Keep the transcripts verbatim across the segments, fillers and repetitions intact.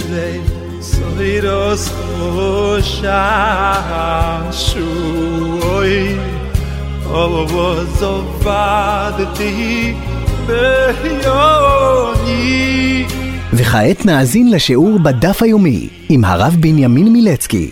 Israel Soiros Hoshanshui Olvozovadti Behyoni. וכעת נאזין לשיעור בדף היומי עם הרב בנימין מילצקי.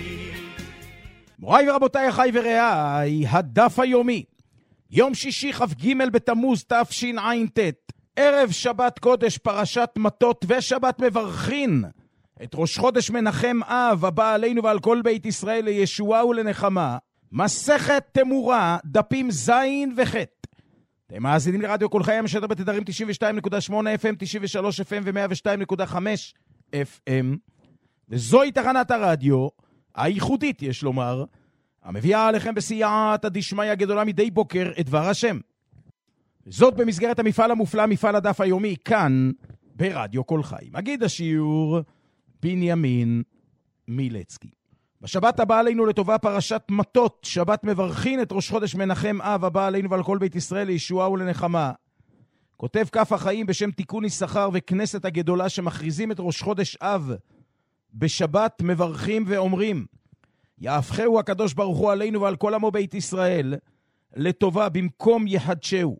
מוריי ורבותיי, אחי ורעיי, הדף היומי, יום שישי כ"ג בתמוז תשע"ט, ערב שבת קודש, פרשת מטות ושבת מברכין את ראש חודש מנחם אב הבא עלינו ועל כל בית ישראל לישועה ולנחמה. מסכת תמורה, דפים זין וחט. אתם מאזינים לרדיו כל חי המשדר בתדרים תשעים ושתיים נקודה שמונה אף אם, תשעים ושלוש אף אם ו-מאה ושתיים נקודה חמש אף אם, וזוהי תחנת הרדיו הייחודית, יש לומר, המביאה עליכם בסייעתא דשמיא הגדולה מדי בוקר את דבר השם. זאת במסגרת המפעל המופלא, מפעל הדף היומי, כאן ברדיו כל חי. מגיד השיעור בנימין מילצקי. בשבת הבאה עלינו לטובה פרשת מטות, שבת מברכין את ראש חודש מנחם אב הבא עלינו ועל כל בית ישראל לישועה ולנחמה. כותב כף החיים בשם תיקון יששכר וכנסת הגדולה שמכריזים את ראש חודש אב בשבת מברכים ואומרים, יהפכהו הקדוש ברוך הוא עלינו ועל כל עמו בית ישראל לטובה במקום יחדשהו.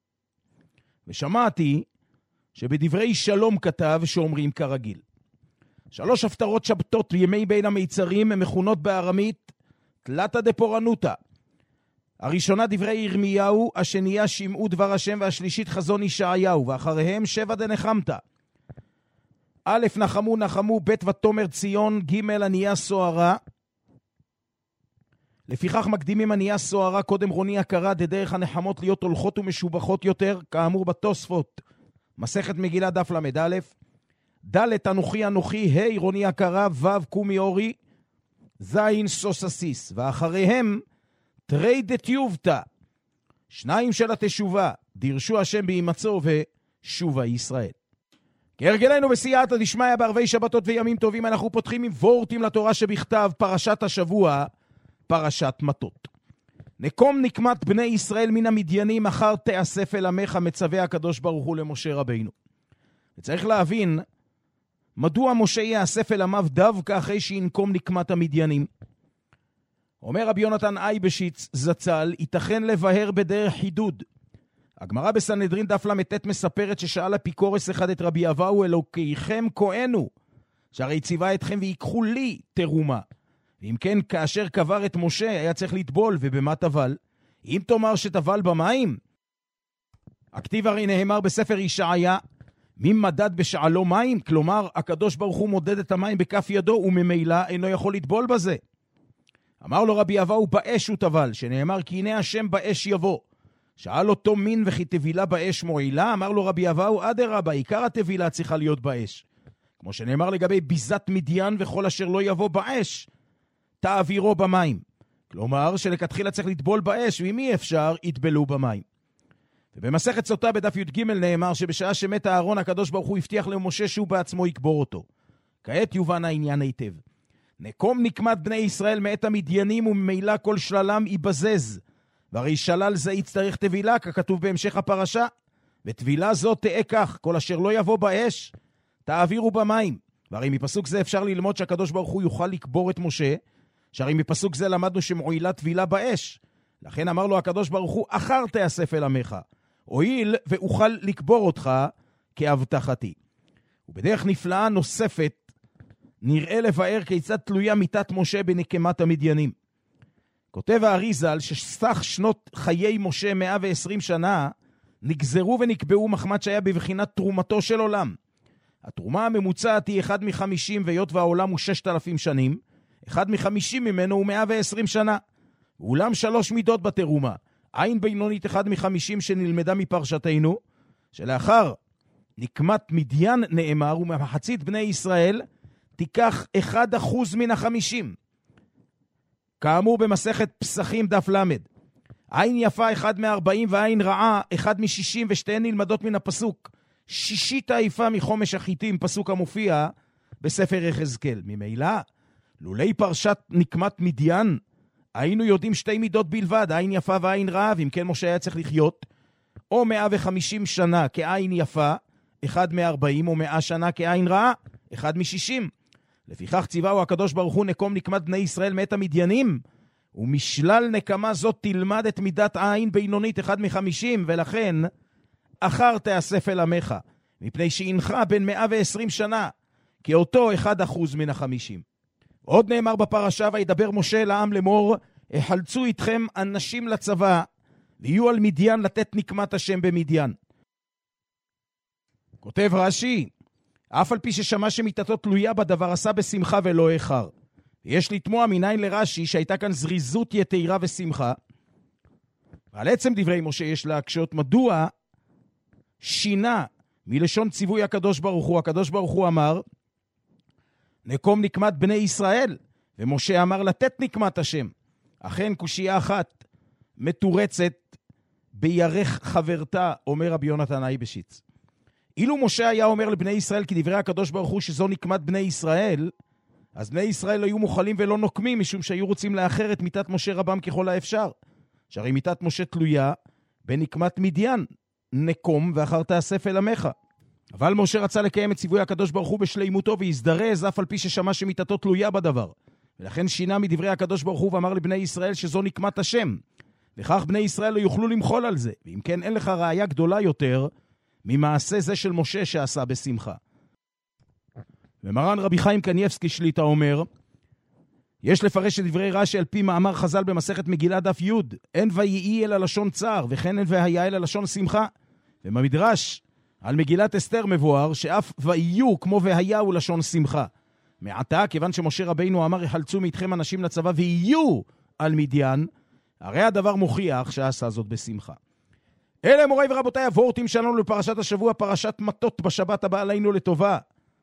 ושמעתי שבדברי שלום כתב שאומרים כרגיל. שלוש הפטרות שבתות בימי בין המיצרים הן מכונות בארמית תלתא דפורענותא. הראשונה דברי ירמיהו, השנייה שמעו דבר השם, והשלישית חזון ישעיהו, ואחריהם שבע דנחמתא. א' נחמו נחמו, ב' ותאמר ציון, ג' ענייה סוערה. לפיכך מקדימים ענייה סוערה קודם רוני הכרה, דרך הנחמות להיות הולכות ומשובחות יותר, כאמור בתוספות מסכת מגילה דף למד א'. ד' אנוכי אנוכי, ה' רוני הכרה, ו' קומי אורי, זין סוססיס, ואחריהם תרי דתיובתא, שניים של התשובה, דירשו השם בהימצאו ושובה ישראל. כהרגלנו בסייעתא דשמיא בערבי שבתות וימים טובים, אנחנו פותחים עם וורטים לתורה שבכתב, פרשת השבוע, פרשת מטות. נקום נקמת בני ישראל מן המדיינים, מחר תאסף אל עמך, מצווה הקדוש ברוך הוא למשה רבינו. וצריך להבין מדוע משה יאסף אל עמיו דווקא אחרי שינקום נקמת המדיינים. אומר רבי יונתן אייבשיץ זצ"ל, ייתכן לבהר בדרך חידוד. הגמרא בסנהדרין דף למ"ט מספרת ששאל אפיקורס אחד את רבי אבאו, אלוקיכם כהנו, שהרי ציווה אתכם ויקחו לי תרומה. ואם כן, כאשר קבר את משה היה צריך לטבול, ובמה טבל? אם תאמר שטבל במים? הכתיב הרי נאמר בספר ישעיה, מי מדד בשעלו מים? כלומר, הקדוש ברוך הוא מודד את המים בכף ידו, וממילא אינו יכול לטבול בזה. אמר לו רבי אבאו, באש הוא טבל, שנאמר כי הנה השם באש יבוא. שאל אותו מין וכי תבילה באש מועילה? אמר לו רבי אבאו, אדרבה, עיקר התבילה צריכה להיות באש. כמו שנאמר לגבי ביזת מדיין וכל אשר לא יבוא באש, תעבירו במים. כלומר, שלכתחילה צריך לטבול באש, ואם אי אפשר, יטבלו במים. ובמסכת סוטה בדף י"ג נאמר שבשעה שמת אהרון הקדוש ברוך הוא הבטיח למשה שהוא בעצמו יקבור אותו. כעת יובן העניין היטב. נקום נקמת בני ישראל מאת המדיינים וממילא כל שללם ייבזז. והרי שלל זה יצטרך תבילה ככתוב בהמשך הפרשה. ותבילה זו תהיה כך, כל אשר לא יבוא באש תעבירו במים. והרי מפסוק זה אפשר ללמוד שהקדוש ברוך הוא יוכל לקבור את משה, שהרי מפסוק זה למדנו שמועילה תבילה באש. לכן אמר לו הקדוש ברוך הוא, אחר תאסף אל עמך, הואיל ואוכל לקבור אותך כהבטחתי. ובדרך נפלאה נוספת נראה לבאר כיצד תלויה מיתת משה בנקמת המדיינים. כותב האריז"ל שסך שנות חיי משה מאה ועשרים שנה נגזרו ונקבעו מחמת שהיה בבחינת תרומתו של עולם. התרומה הממוצעת היא אחד מחמישים, ויות והעולם הוא ששת אלפים שנים, אחד מחמישים ממנו הוא מאה ועשרים שנה. ואולם שלוש מידות בתרומה, עין בינונית אחד מחמישים שנלמדה מפרשתנו, שלאחר נקמת מדיין נאמר, ומחצית בני ישראל תיקח אחד אחוז מן החמישים. כאמור במסכת פסחים דף למד. עין יפה אחד מארבעים ועין רעה אחד משישים, ושתיהן נלמדות מן הפסוק. שישית היפה מחומש החיטים, פסוק המופיע בספר יחזקאל. ממילא, לולי פרשת נקמת מדיין, היינו יודעים שתי מידות בלבד, עין יפה ועין רעה, ואם כן משה היה צריך לחיות או מאה וחמישים שנה כעין יפה, אחד מארבעים, או מאה שנה כעין רעה, אחד משישים. לפיכך ציווהו הקדוש ברוך הוא נקום נקמת בני ישראל מאת המדיינים, ומשלל נקמה זאת תלמד את מידת העין בינונית אחד מחמישים, ולכן אחר תאסף אל עמך, מפני שאינך בין מאה ועשרים שנה, כי אותו אחד אחוז מן החמישים. עוד נאמר בפרשה, וידבר משה לעם לאמור, החלצו איתכם אנשים לצבא, ויהיו על מדיין לתת נקמת השם במדיין. כותב רש"י, אף על פי ששמע שמיתתו תלויה בדבר, עשה בשמחה ולא איחר. יש לתמוע מניין לרש"י שהייתה כאן זריזות יתירה ושמחה, ועל עצם דברי משה יש להקשות, מדוע שינה מלשון ציווי הקדוש ברוך הוא. הקדוש ברוך הוא אמר, נקום נקמת בני ישראל, ומשה אמר לתת נקמת השם. אכן קושייה אחת מתורצת בירך חברתה, אומר רבי יונתן אייבשיץ. אילו משה היה אומר לבני ישראל כי דברי הקדוש ברוך הוא שזו נקמת בני ישראל, אז בני ישראל היו מוכלים ולא נוקמים, משום שהיו רוצים לאחר את מיתת משה רבם ככל האפשר. שהרי מיתת משה תלויה בנקמת מדיין, נקום ואחר תאסף אל עמך. אבל משה רצה לקיים את ציווי הקדוש ברוך הוא בשלימותו, והזדרז אף על פי ששמע שמיתתו תלויה בדבר. ולכן שינה מדברי הקדוש ברוך הוא ואמר לבני ישראל שזו נקמת השם. וכך בני ישראל לא יוכלו למחול על זה. ואם כן, אין לך ראיה גדולה יותר ממעשה זה של משה שעשה בשמחה. ומרן רבי חיים קניאבסקי שליטה אומר, יש לפרש את דברי רש"י על פי מאמר חז"ל במסכת מגילה דף י', אין ויהי אלא לשון צער, וכן אין והיה אלא לשון שמחה. ובמדרש על מגילת אסתר מבואר שאף ויהיו כמו והיה הוא לשון שמחה. מעתה, כיוון שמשה רבינו אמר יחלצו מאיתכם אנשים לצבא ויהיו על מדיין, הרי הדבר מוכיח שעשה זאת בשמחה. אלה מוריי ורבותיי הוורטים שלנו לפרשת השבוע, פרשת מטות בשבת הבאה עלינו לטובה.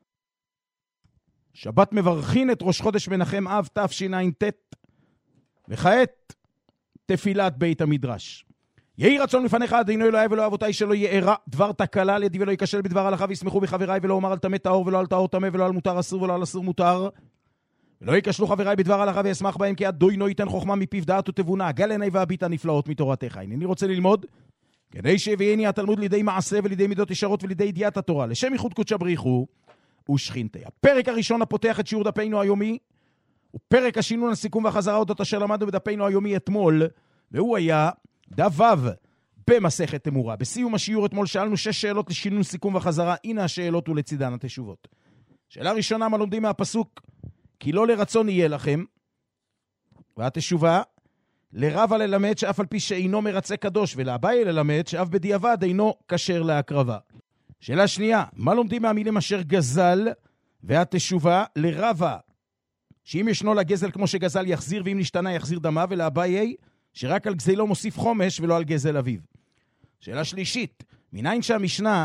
שבת מברכין את ראש חודש מנחם אב תשע"ט, וכעת תפילת בית המדרש. יהי רצון לפניך אדינו אלוהי ולא אבותיי שלא יארע דבר תקלה לידי ולא ייכשל בדבר הלכה, וישמחו בחבריי ולא אומר על טמא טהור ולא על טהור טמא ולא על מותר אסור ולא על אסור מותר, ולא ייכשלו חבריי בדבר הלכה וישמח בהם, כי אדוני ייתן חוכמה מפיו דעת ותבונה, גל עיני והביט הנפלאות מתורתך. הנני רוצה ללמוד כדי שיביאני התלמוד לידי מעשה ולידי מידות ישרות ולידי ידיעת התורה, לשם ייחוד קודשא בריחו ושכינתי. הפרק הראשון הפותח את שיעור דפינו היומי הוא פרק השינון, הסיכום והחזרה אודות אשר למדנו בדפינו היומי אתמול, והוא היה דף ו' במסכת תמורה. בסיום השיעור אתמול שאלנו שש שאלות לשינון, סיכום וחזרה. הנה השאלות ולצידן התשובות. שאלה ראשונה, מה לומדים מהפסוק כי לא לרצון יהיה לכם, והתשובה, לרבה ללמד שאף על פי שאינו מרצה קדוש, ולאביי ללמד שאף בדיעבד אינו כשר להקרבה. שאלה שנייה, מה לומדים מהמילים אשר גזל, והתשובה, לרבה שאם ישנו לגזל כמו שגזל יחזיר, ואם נשתנה יחזיר דמה, ולאביי שרק על גזלו מוסיף חומש ולא על גזל אביו. שאלה שלישית, מניין שהמשנה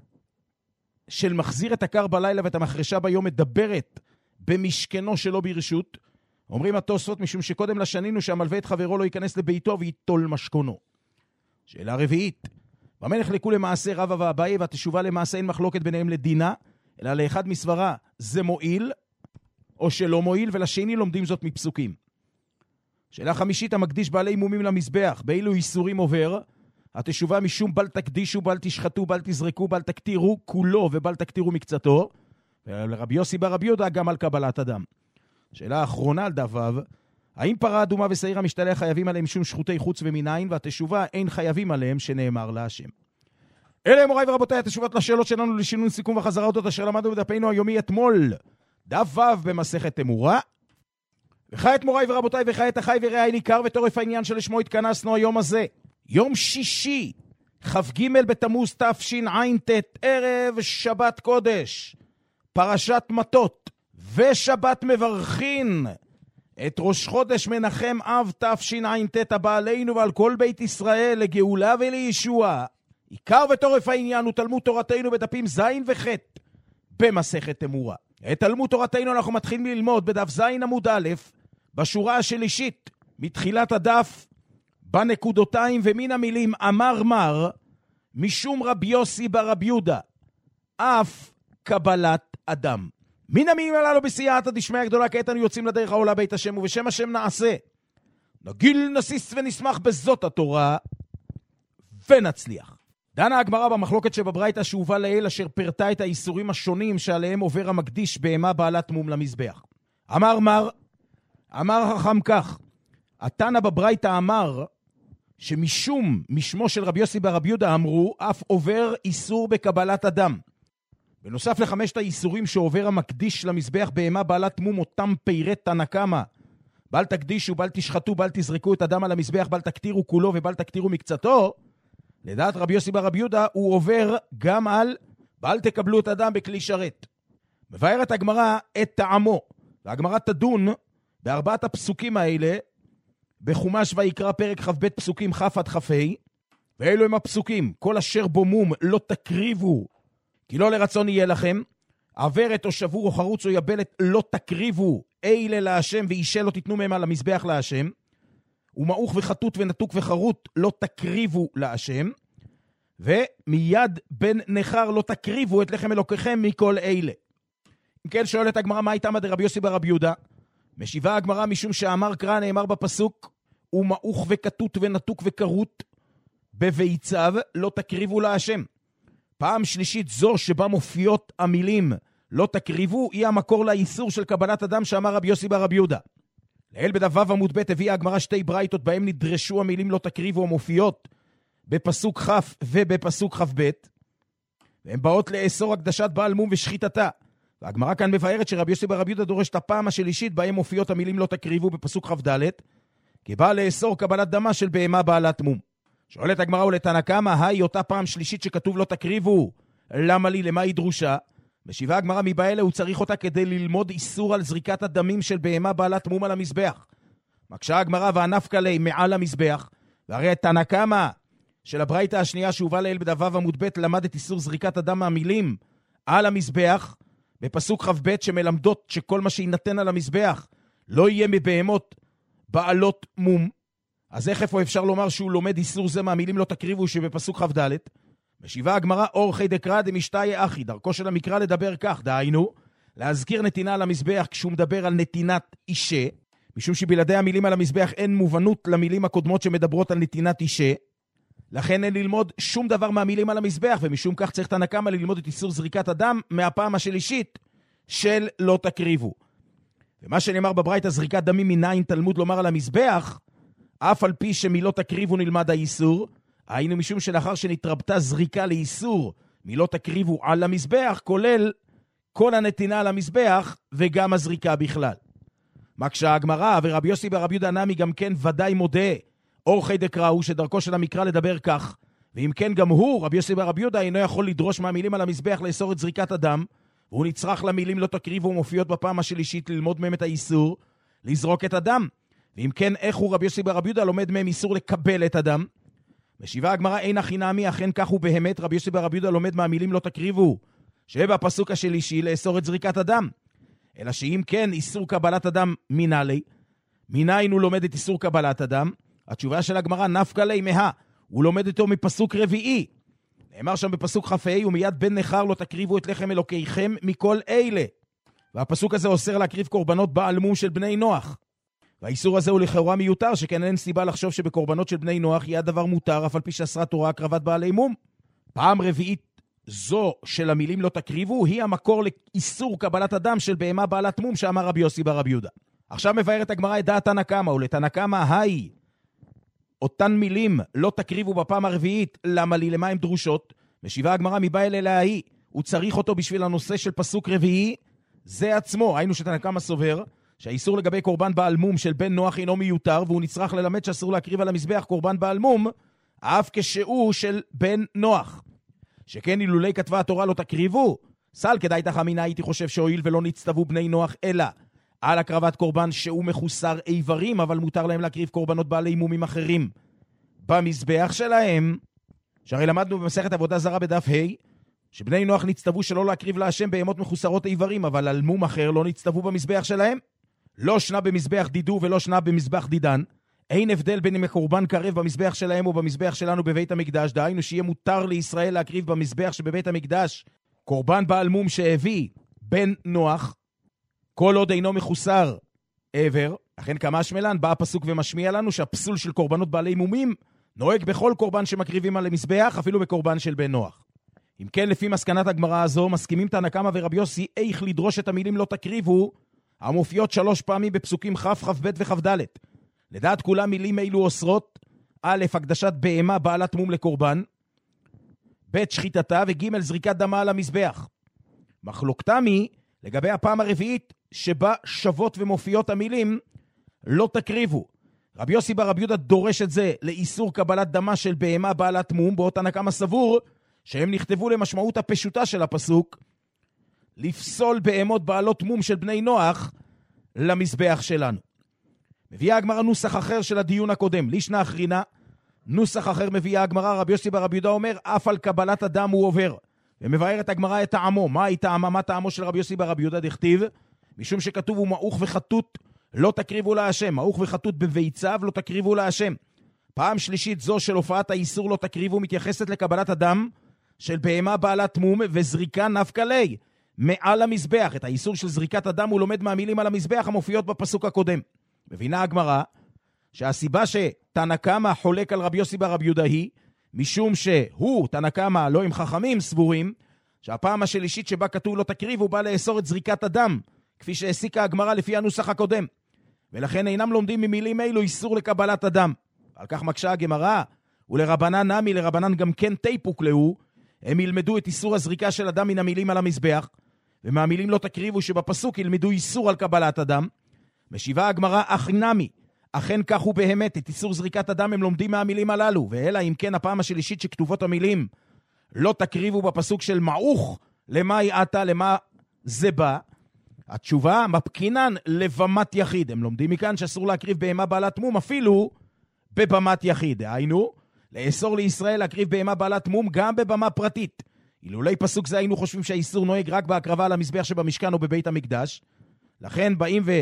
של מחזיר את הקר בלילה ואת המחרשה ביום מדברת במשכנו שלו ברשות, אומרים התוספות משום שקודם לשנינו שהמלווה את חברו לא ייכנס לביתו ויטול משכונו. שאלה רביעית, במה נחלקו למעשה רבא ואביי, והתשובה למעשה אין מחלוקת ביניהם לדינה, אלא לאחד מסברה זה מועיל או שלא מועיל, ולשני לומדים זאת מפסוקים. שאלה חמישית, המקדיש בעלי מומים למזבח, באילו איסורים עובר? התשובה משום בל תקדישו, בל תשחטו, בל תזרקו, בל תקטירו כולו ובל תקטירו מקצתו, ולרבי יוסי ברבי יהודה גם על קבלת אדם. שאלה האחרונה על דף ו', האם פרה אדומה ושעיר המשתלח חייבים עליהם משום שחוטי חוץ ומיניים? והתשובה אין חייבים עליהם שנאמר להשם. אלה מוריי ורבותיי התשובות לשאלות שלנו לשינון סיכום וחזרה אודות אשר למדנו בדפינו היומי אתמול, דף ו' במסכת תמורה. וכעת מוריי ורבותיי וכעת אחי ורעי ניכר ותורף העניין שלשמו התכנסנו היום הזה, יום שישי כ"ג בתמוז תשע"ט, ערב שבת קודש, פרשת מטות, ושבת מברכין את ראש חודש מנחם אב תשע"ט הבא עלינו ועל כל בית ישראל לגאולה ולישוע. עיקר ותורף העניין הוא תלמוד תורתנו בדפים ז' וח' במסכת תמורה. את תלמוד תורתנו אנחנו מתחילים ללמוד בדף ז' עמוד א', בשורה השלישית מתחילת הדף, בנקודותיים ומן המילים אמר מר משום רבי יוסי ברבי יהודה אף קבלת אדם. מן המילים הללו בסייעתא דשמיא הגדולה, כעת אנו יוצאים לדרך העולה בית השם, ובשם השם נעשה, נגיל נסיס ונשמח בזאת התורה ונצליח. דנה הגמרא במחלוקת שבברייתא שהובא לעיל, אשר פירטה את האיסורים השונים שעליהם עובר המקדיש בהמה בעלת מום למזבח. אמר מר, אמר חכם כך, התנא בברייתא אמר שמשום, משמו של רבי יוסי בר רבי יהודה אמרו, אף עובר איסור בקבלת אדם. בנוסף לחמשת האיסורים שעובר המקדיש למזבח בהמה בעלת מום, אותם פירט תנא קמא, בל תקדישו, בל תשחטו, בל תזרקו את הדם על המזבח, בל תקטירו כולו ובל תקטירו מקצתו, לדעת רבי יוסי בר רבי יהודה הוא עובר גם על בל תקבלו את הדם בכלי שרת. מבארת הגמרא את טעמו, והגמרא תדון בארבעת הפסוקים האלה בחומש ויקרא פרק כ"ב פסוקים כ' עד כ"ה, ואלו הם הפסוקים: כל אשר בו מום לא תקריבו, כי לא לרצון יהיה לכם, עברת או שבור או חרוץ או יבלת לא תקריבו, אלה להשם, ואישה לא תיתנו מהם על המזבח להשם, ומעוך וחטוט ונתוק וחרוט לא תקריבו להשם, ומיד בן נחר לא תקריבו את לחם אלוקיכם מכל אלה. אם כן, שואלת הגמרא, מה הייתה דרבי יוסי בר רבי יהודה? משיבה הגמרא, משום שאמר קרא, נאמר בפסוק, ומעוך וקטוט ונתוק וקרוט בביציו לא תקריבו להשם. פעם שלישית זו שבה מופיעות המילים לא תקריבו, היא המקור לאיסור של קבלת אדם שאמר רבי יוסי בר רבי יהודה. לעיל בדף ו' עמוד ב' הביאה הגמרא שתי ברייתות בהם נדרשו המילים לא תקריבו המופיעות בפסוק כ' ובפסוק כ"ב, והן באות לאסור הקדשת בעל מום ושחיטתה. והגמרא כאן מבארת שרבי יוסי בר רבי יהודה דורש את הפעם השלישית בהם מופיעות המילים לא תקריבו בפסוק כ"ד, כי בא לאסור קבלת דמה של בהמה בעלת מום. שואלת הגמרא, ולתנא קמא, היי אותה פעם שלישית שכתוב לא תקריבו, למה לי, למה היא דרושה? משיבה הגמרא, מבעלה הוא צריך אותה כדי ללמוד איסור על זריקת הדמים של בהמה בעלת מום על המזבח. מקשה הגמרא, והנפקא ליה מעל המזבח, והרי את תנא קמא של הברייתא השנייה שהובא לעיל בדף ו' עמוד ב' למד את איסור זריקת הדם מהמילים על המזבח בפסוק כ"ב, שמלמדות שכל מה שיינתן על המזבח לא יהיה מבהמות בעלות מום. אז איך איפה אפשר לומר שהוא לומד איסור זה מהמילים לא תקריבו שבפסוק כ"ד? משיבה הגמרא, אורחי דקרא דמשתאי אחי, דרכו של המקרא לדבר כך, דהיינו להזכיר נתינה על המזבח כשהוא מדבר על נתינת אישה, משום שבלעדי המילים על המזבח אין מובנות למילים הקודמות שמדברות על נתינת אישה, לכן אין ללמוד שום דבר מהמילים על המזבח, ומשום כך צריך תנא קמא ללמוד את איסור זריקת הדם מהפעם השלישית של לא תקריבו. ומה שנאמר בברייתא זריקת דמים מנין תלמוד לומר על המזבח, אף על פי שמלא תקריבו נלמד האיסור, היינו משום שלאחר שנתרבתה זריקה לאיסור מלא תקריבו על המזבח, כולל כל הנתינה על המזבח וגם הזריקה בכלל. מקשה הגמרא, ורבי יוסי בר רבי יהודה נמי גם כן ודאי מודה, אורחי דקרא הוא שדרכו של המקרא לדבר כך, ואם כן גם הוא, רבי יוסי בר רבי יהודה, אינו יכול לדרוש מהמילים על המזבח לאסור את זריקת הדם, והוא נצרך למילים לא תקריבו ומופיעות בפעם השלישית ללמוד מהם את האיסור לזרוק את הדם. ואם כן, איך הוא רבי יוסי בר רבי יהודה לומד מהם איסור לקבל את הדם? משיבה הגמרא, אין הכי נמי, אכן כך הוא באמת, רבי יוסי בר רבי יהודה לומד מהמילים לא תקריבו שבפסוק השלישי לאסור את זריקת הדם. אלא שאם כן איסור קבלת הדם מנהלי, מניין הוא לומד את איסור קבלת הדם? התשובה של הגמרא, נפקא ליה מה, הוא לומד אותו מפסוק רביעי. נאמר שם בפסוק כ"ה, ומיד בן נחר לא תקריבו את לחם אלוקיכם מכל אלה. והפסוק הזה אוסר להקריב קורבנות בעל מום של בני נוח. והאיסור הזה הוא לכאורה מיותר, שכן אין סיבה לחשוב שבקורבנות של בני נוח יהיה הדבר מותר, אף על פי שאסרה תורה הקרבת בעלי מום. פעם רביעית זו של המילים לא תקריבו, היא המקור לאיסור קבלת הדם של בהמה בעלת מום, שאמר רבי יוסי בר רבי יהודה. עכשיו מבארת הגמרא את דעת תנא קמא, ולתנא קמא היי אותן מילים לא תקריבו בפעם הרביעית, למה לי, למה הן דרושות? משיבה הגמרא, מבעל אליה היא, הוא צריך אותו בשביל הנושא של פסוק רביעי, זה עצמו. היינו שתנא קמא סובר שהאיסור לגבי קורבן בעל מום של בן נוח אינו מיותר, והוא נצרך ללמד שאסור להקריב על המזבח קורבן בעל מום, אף כשהוא של בן נוח. שכן אילולי כתבה התורה לא תקריבו, סל כדאי תחמינה הייתי חושב שהועיל ולא נצטוו בני נוח אלא על הקרבת קורבן שהוא מחוסר איברים, אבל מותר להם להקריב קורבנות בעלי מומים אחרים במזבח שלהם. שהרי למדנו במסכת עבודה זרה בדף ה' שבני נוח נצטוו שלא להקריב להשם בהמות מחוסרות איברים, אבל על מום אחר לא נצטוו במזבח שלהם. לא שנה במזבח דידו ולא שנה במזבח דידן. אין הבדל בין אם הקורבן קרב במזבח שלהם או במזבח שלנו בבית המקדש, דהיינו שיהיה מותר לישראל להקריב במזבח שבבית המקדש קורבן בעל מום שהביא בן נוח, כל עוד אינו מחוסר עבר. אכן כמה שמלן בא הפסוק ומשמיע לנו שהפסול של קורבנות בעלי מומים נוהג בכל קורבן שמקריבים על המזבח, אפילו בקורבן של בן נוח. אם כן, לפי מסקנת הגמרא הזו, מסכימים תנא קמא ורבי יוסי איך לדרוש את המילים לא תקריבו, המופיעות שלוש פעמים בפסוקים כ', כ"ב וכ"ד. לדעת כולם מילים אלו אוסרות, א', הקדשת בהמה בעלת מום לקורבן, ב', שחיטתה, וג', זריקת דמה על המזבח. מחלוקתם היא לגבי הפעם הרביעית שבה שוות ומופיעות המילים לא תקריבו. רבי יוסי בר רבי יהודה דורש את זה לאיסור קבלת דמה של בהמה בעלת מום, בעוד תנא קמא סבור שהם נכתבו למשמעות הפשוטה של הפסוק, לפסול בהמות בעלות מום של בני נוח למזבח שלנו. מביאה הגמרא נוסח אחר של הדיון הקודם, לישנא אחרינא, נוסח אחר מביאה הגמרא, רבי יוסי בר רבי יהודה אומר, אף על קבלת הדם הוא עובר. ומבארת הגמרא את טעמו. מה היא טעמה? מה טעמו של רבי יוסי בר רבי יהודה דכתיב? משום שכתוב הוא מעוך וחטוט לא תקריבו להשם. מעוך וחטוט בביציו לא תקריבו להשם. פעם שלישית זו של הופעת האיסור לא תקריבו מתייחסת לקבלת הדם של בהמה בעלת מום וזריקה נפקא ליה מעל המזבח. את האיסור של זריקת הדם הוא לומד מהמילים על המזבח המופיעות בפסוק הקודם. מבינה הגמרא שהסיבה שתנא קמא חולק על רבי יוסי בר רבי יהודה היא משום שהוא, תנא קמא, לא עם חכמים סבורים, שהפעם השלישית שבה כתוב לא תקריב, הוא בא לאסור את זריקת הדם, כפי שהסיקה הגמרא לפי הנוסח הקודם. ולכן אינם לומדים ממילים אלו איסור לקבלת הדם. על כך מקשה הגמרא, ולרבנן נמי, לרבנן גם כן תיפוק להו, הם ילמדו את איסור הזריקה של הדם מן המילים על המזבח, ומהמילים לא תקריבו שבפסוק ילמדו איסור על קבלת הדם. משיבה הגמרא אך נמי, אכן כך הוא באמת, את איסור זריקת הדם הם לומדים מהמילים הללו, ואלא אם כן הפעם השלישית שכתובות המילים לא תקריבו בפסוק של מעוך, למה יעתה, למה זה בא? התשובה, מפקינן לבמת יחיד. הם לומדים מכאן שאסור להקריב בהמה בעלת מום, אפילו בבמת יחיד. היינו, לאסור לישראל להקריב בהמה בעלת מום גם בבמה פרטית. אילולי פסוק זה היינו חושבים שהאיסור נוהג רק בהקרבה על המזבח שבמשכן או בבית המקדש. לכן באים ו...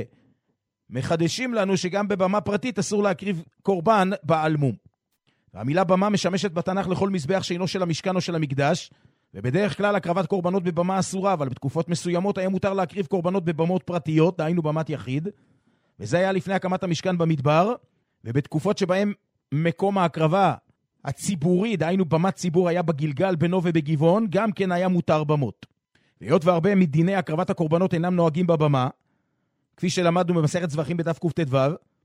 מחדשים לנו שגם בבמה פרטית אסור להקריב קורבן בעל מום. והמילה במה משמשת בתנ"ך לכל מזבח שאינו של המשכן או של המקדש, ובדרך כלל הקרבת קורבנות בבמה אסורה, אבל בתקופות מסוימות היה מותר להקריב קורבנות בבמות פרטיות, דהיינו במת יחיד, וזה היה לפני הקמת המשכן במדבר, ובתקופות שבהם מקום ההקרבה הציבורי, דהיינו במת ציבור, היה בגלגל בנו ובגבעון, גם כן היה מותר במות. והיות והרבה מדיני הקרבת הקורבנות אינם נוהגים בבמה, כפי שלמדנו במסכת זבחים בדף קט"ו,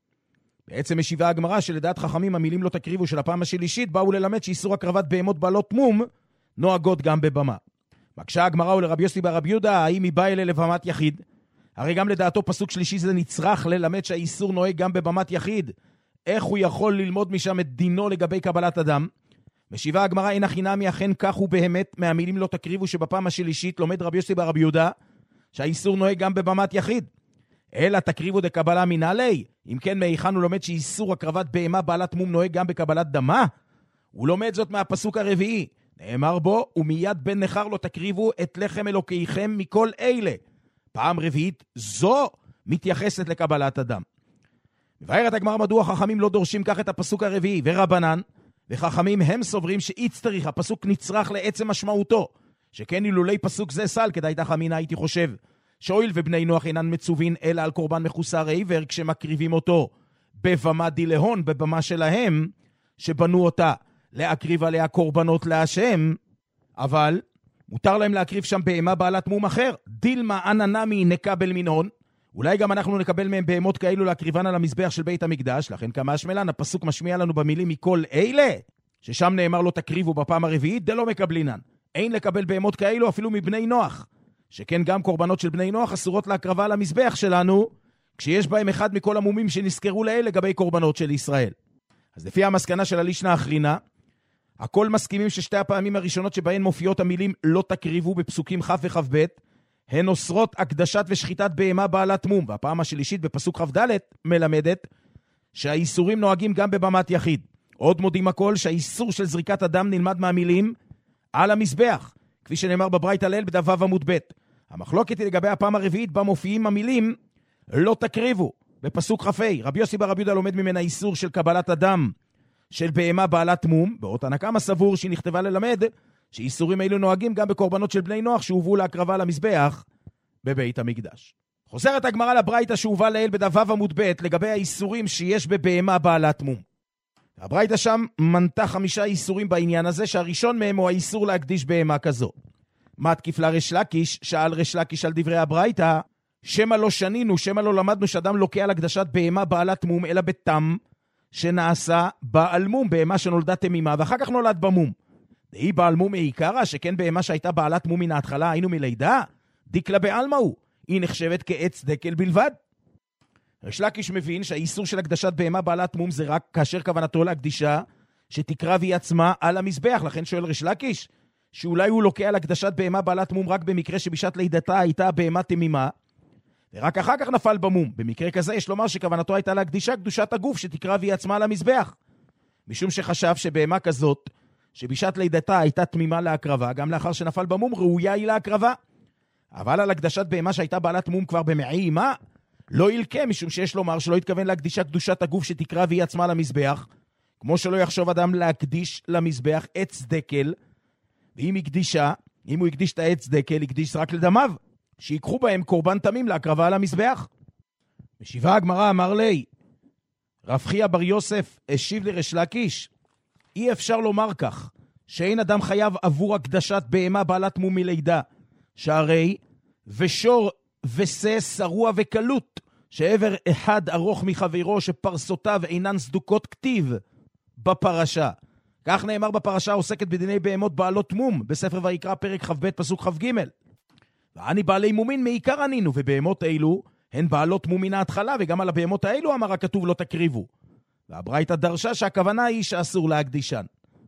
בעצם משיבה הגמרא שלדעת חכמים המילים לא תקריבו של הפעם השלישית באו ללמד שאיסור הקרבת בהמות בעלות מום נוהגות גם בבמה. מקשה הגמרא ולרבי יוסי בר רבי יהודה, האם היא באה אלה לבמת יחיד? הרי גם לדעתו פסוק שלישי זה נצרך ללמד שהאיסור נוהג גם בבמת יחיד. איך הוא יכול ללמוד משם את דינו לגבי קבלת אדם? משיבה הגמרא אין הכי נמי, אכן כך הוא באמת מהמילים לא תקריבו שבפעם השלישית לומד רבי יוסי בר רבי יהודה שהאיסור נוהג גם בבמת יחיד. אלא תקריבו דקבלה מנהלי. אם כן, מהיכן הוא לומד שאיסור הקרבת בהמה בעלת מום נוהג גם בקבלת דמה? הוא לומד זאת מהפסוק הרביעי. נאמר בו, ומיד בן נחר לא תקריבו את לחם אלוקיכם מכל אלה. פעם רביעית, זו מתייחסת לקבלת הדם. מבארת הגמרא מדוע חכמים לא דורשים כך את הפסוק הרביעי, ורבנן, וחכמים הם סוברים שאיץ צריך, הפסוק נצרך לעצם משמעותו, שכן אילולי פסוק זה סל, כדאי תחמינה הייתי חושב, שאויל ובני נוח אינן מצווין אלא על קורבן מחוסר עבר כשמקריבים אותו בבמה דילהון, בבמה שלהם שבנו אותה להקריב עליה קורבנות להשם, אבל מותר להם להקריב שם בהמה בעלת מום אחר. דילמה אננמי נקבל מנהון, אולי גם אנחנו נקבל מהם בהמות כאלו להקריבן על המזבח של בית המקדש. לכן כמה השמלן, הפסוק משמיע לנו במילים מכל אלה, ששם נאמר לו תקריבו בפעם הרביעית, דלא מקבלינן. אין לקבל בהמות כאלו אפילו מבני נוח, שכן גם קורבנות של בני נוח אסורות להקרבה על המזבח שלנו, כשיש בהם אחד מכל המומים שנזכרו לאל לגבי קורבנות של ישראל. אז לפי המסקנה של הלישנא אחרינא, הכל מסכימים ששתי הפעמים הראשונות שבהן מופיעות המילים לא תקריבו בפסוקים כ' וכ"ב, הן אוסרות הקדשת ושחיטת בהמה בעלת מום, והפעם השלישית בפסוק כ"ד מלמדת שהאיסורים נוהגים גם בבמת יחיד. עוד מודים הכל שהאיסור של זריקת הדם נלמד מהמילים על המזבח, כפי שנאמר בברייתא לעיל בדף ו' עמוד ב'. המחלוקת היא לגבי הפעם הרביעית בה מופיעים המילים לא תקריבו בפסוק כ"ה. רבי יוסי בר רבי יהודה לומד ממנה איסור של קבלת הדם של בהמה בעלת מום, בעוד תנא קמא סבור שהיא נכתבה ללמד שאיסורים אלו נוהגים גם בקורבנות של בני נוח שהובאו להקרבה למזבח בבית המקדש. חוזרת הגמרא לברייתא שהובאה לעיל בדף ו' עמוד ב' לגבי האיסורים שיש בבהמה בעלת מום. הברייתא שם מנתה חמישה איסורים בעניין הזה, שהראשון מהם הוא האיסור להקדיש בהמה כזו. מתקיף לה ריש לקיש, שאל ריש לקיש על דברי הברייתא, שמה לא שנינו, שמה לא למדנו שאדם לוקח על הקדשת בהמה בעלת מום, אלא בתם שנעשה בעל מום, בהמה שנולדה תמימה, ואחר כך נולד במום. דהי בעל מום מעיקרא, שכן בהמה שהייתה בעלת מום מן ההתחלה, היינו מלידה, דיקלה בעלמא הוא, היא נחשבת כעץ דקל בלבד. ריש לקיש מבין שהאיסור של הקדשת בהמה בעלת מום זה רק כאשר כוונתו להקדישה שתקרב היא עצמה על המזבח. לכן שואל ריש לקיש שאולי הוא לוקח על הקדשת בהמה בעלת מום רק במקרה שבשעת לידתה הייתה בהמה תמימה ורק אחר כך נפל במום. במקרה כזה יש לומר שכוונתו הייתה להקדישה קדושת הגוף שתקרב היא עצמה על המזבח, משום שחשב שבהמה כזאת שבשעת לידתה הייתה תמימה להקרבה, גם לאחר שנפל במום ראויה היא להקרבה. אבל על הקדשת בהמה שהייתה בעלת מום כבר במעי אימה לא ילקה, משום שיש לומר שלא התכוון להקדישה קדושת הגוף שתקרב היא עצמה למזבח, כמו שלא יחשוב אדם להקדיש למזבח עץ דקל, ואם הקדישה, אם הוא הקדיש את העץ דקל, הקדיש רק לדמיו, שיקחו בהם קורבן תמים להקרבה על המזבח. משיבה הגמרא, אמר לי, רב חייא בר יוסף השיב לריש לקיש, אי אפשר לומר כך, שאין אדם חייב עבור הקדשת בהמה בעלת מום מלידה, שהרי ושור ושא שרוע וקלות, שעבר אחד ארוך מחברו שפרסותיו אינן סדוקות כתיב בפרשה. כך נאמר בפרשה עוסקת בדיני בהמות בעלות מום, בספר ויקרא פרק ח"ב פסוק כ"ג. ואני בעלי מומין מעיקר ענינו, ובהמות אלו הן בעלות מום מן ההתחלה, וגם על הבהמות האלו אמר הכתוב לא תקריבו. והברייתא דרשה שהכוונה היא שאסור להקדישן.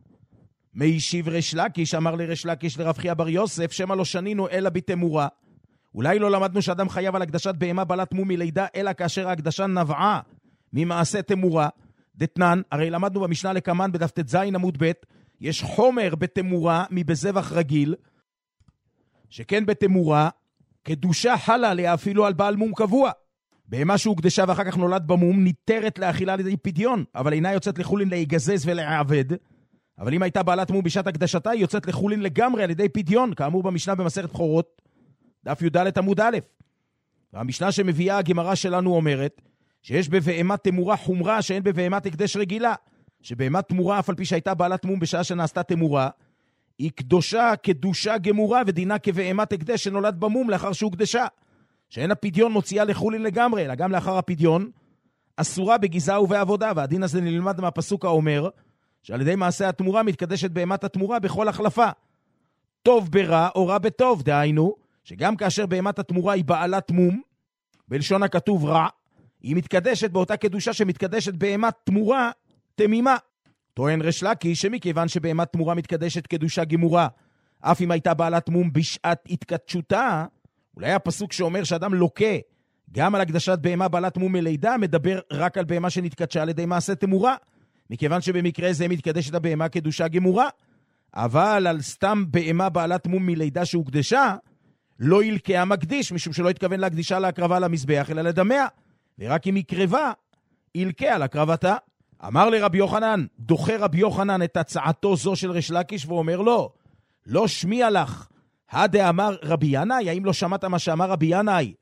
משיב ריש לקיש, אמר לריש לקיש לרב חייא בר יוסף, שמה לא שנינו אלא בתמורה. אולי לא למדנו שאדם חייב על הקדשת בהמה בעלת מום מלידה, אלא כאשר ההקדשה נבעה ממעשה תמורה. דתנן, הרי למדנו במשנה לקמן בדף ט"ז עמוד ב', יש חומר בתמורה מבזבח רגיל, שכן בתמורה קדושה חלה עליה אפילו על בעל מום קבוע. בהמה שהוקדשה ואחר כך נולד במום ניתרת לאכילה על ידי פדיון, אבל אינה יוצאת לחולין להיגזז ולעבד. אבל אם הייתה בעלת מום בשעת הקדשתה, היא יוצאת לחולין לגמרי על ידי פדיון, כאמור במשנה במסכת בכורות, דף י"ד עמוד א'. והמשנה שמביאה הגמרא שלנו אומרת, שיש בבהמת תמורה חומרה שאין בבהמת הקדש רגילה, שבהמת תמורה אף על פי שהייתה בעלת מום בשעה שנעשתה תמורה, היא קדושה קדושה גמורה ודינה כבהמת הקדש שנולד במום לאחר שהוקדשה, שאין הפדיון מוציאה לחולין לגמרי, אלא גם לאחר הפדיון אסורה בגזעה ובעבודה. והדין הזה נלמד מהפסוק האומר שעל ידי מעשה התמורה מתקדשת בהמת התמורה בכל החלפה, טוב ברע או רע בטוב. דהיינו שגם כאשר בהמת התמורה היא בעלת מום, בלשון הכתוב רע, היא מתקדשת באותה קדושה שמתקדשת בהמת תמורה תמימה. טוען ריש לקיש שמכיוון שבהמת תמורה מתקדשת קדושה גמורה, אף אם הייתה בעלת מום בשעת התקדשותה, אולי הפסוק שאומר שאדם לוקה גם על הקדשת בהמה בעלת מום מלידה, מדבר רק על בהמה שנתקדשה על ידי מעשה תמורה, מכיוון שבמקרה זה מתקדשת הבהמה קדושה גמורה. אבל על סתם בהמה בעלת מום מלידה שהוקדשה, לא ילקה המקדיש, משום שלא התכוון להקדישה להקרבה למזבח, אלא לדמיה, ורק אם יקרבה, ילקה על הקרבתה. אמר לרבי יוחנן, דוחה רבי יוחנן את הצעתו זו של ריש לקיש, ואומר לו, לא שמיע לך, הדה אמר רבי ינאי, האם לא שמעת מה שאמר רבי ינאי?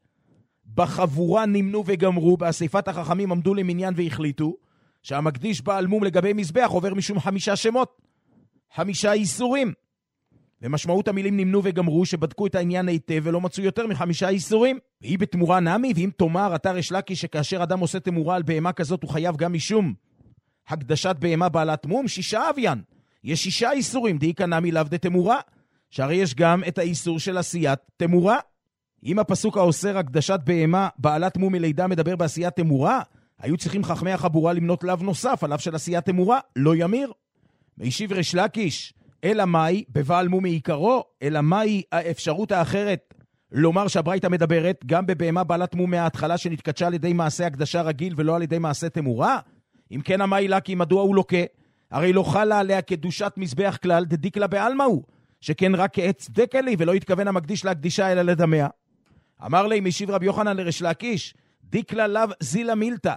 בחבורה נמנו וגמרו, באספת החכמים עמדו למניין והחליטו, שהמקדיש בעל מום לגבי מזבח עובר משום חמישה שמות, חמישה איסורים. ומשמעות המילים נמנו וגמרו, שבדקו את העניין היטב ולא מצאו יותר מחמישה איסורים. והיא בתמורה נמי, ואם תאמר אתה ריש לקיש שכאשר אדם עושה תמורה על בהמה כזאת הוא חייב גם משום הקדשת בהמה בעלת מום, שישה אביין. יש שישה איסורים, דאיקא נמי לאו דתמורה, שהרי יש גם את האיסור של עשיית תמורה. אם הפסוק האוסר הקדשת בהמה בעלת מום מלידה מדבר בעשיית תמורה, היו צריכים חכמי החבורה למנות לאו נוסף עליו של עשיית תמורה, לא ימיר. משיב ריש לקיש, אלא מהי בבעל מום מעיקרו, אלא מהי האפשרות האחרת לומר שהברייתא מדברת גם בבהמה בעלת מום מההתחלה שנתקדשה על ידי מעשה הקדשה רגיל ולא על ידי מעשה תמורה? אם כן המאי לקי, מדוע הוא לוקה? הרי לא חלה עליה קדושת מזבח כלל, דדיקלה בעלמא הוא, שכן רק כעץ דקלי ולא התכוון המקדיש להקדישה אלא לדמיה. אמר לי משיב רבי יוחנן לריש לקיש, דיקלה לאו זילה מילתא.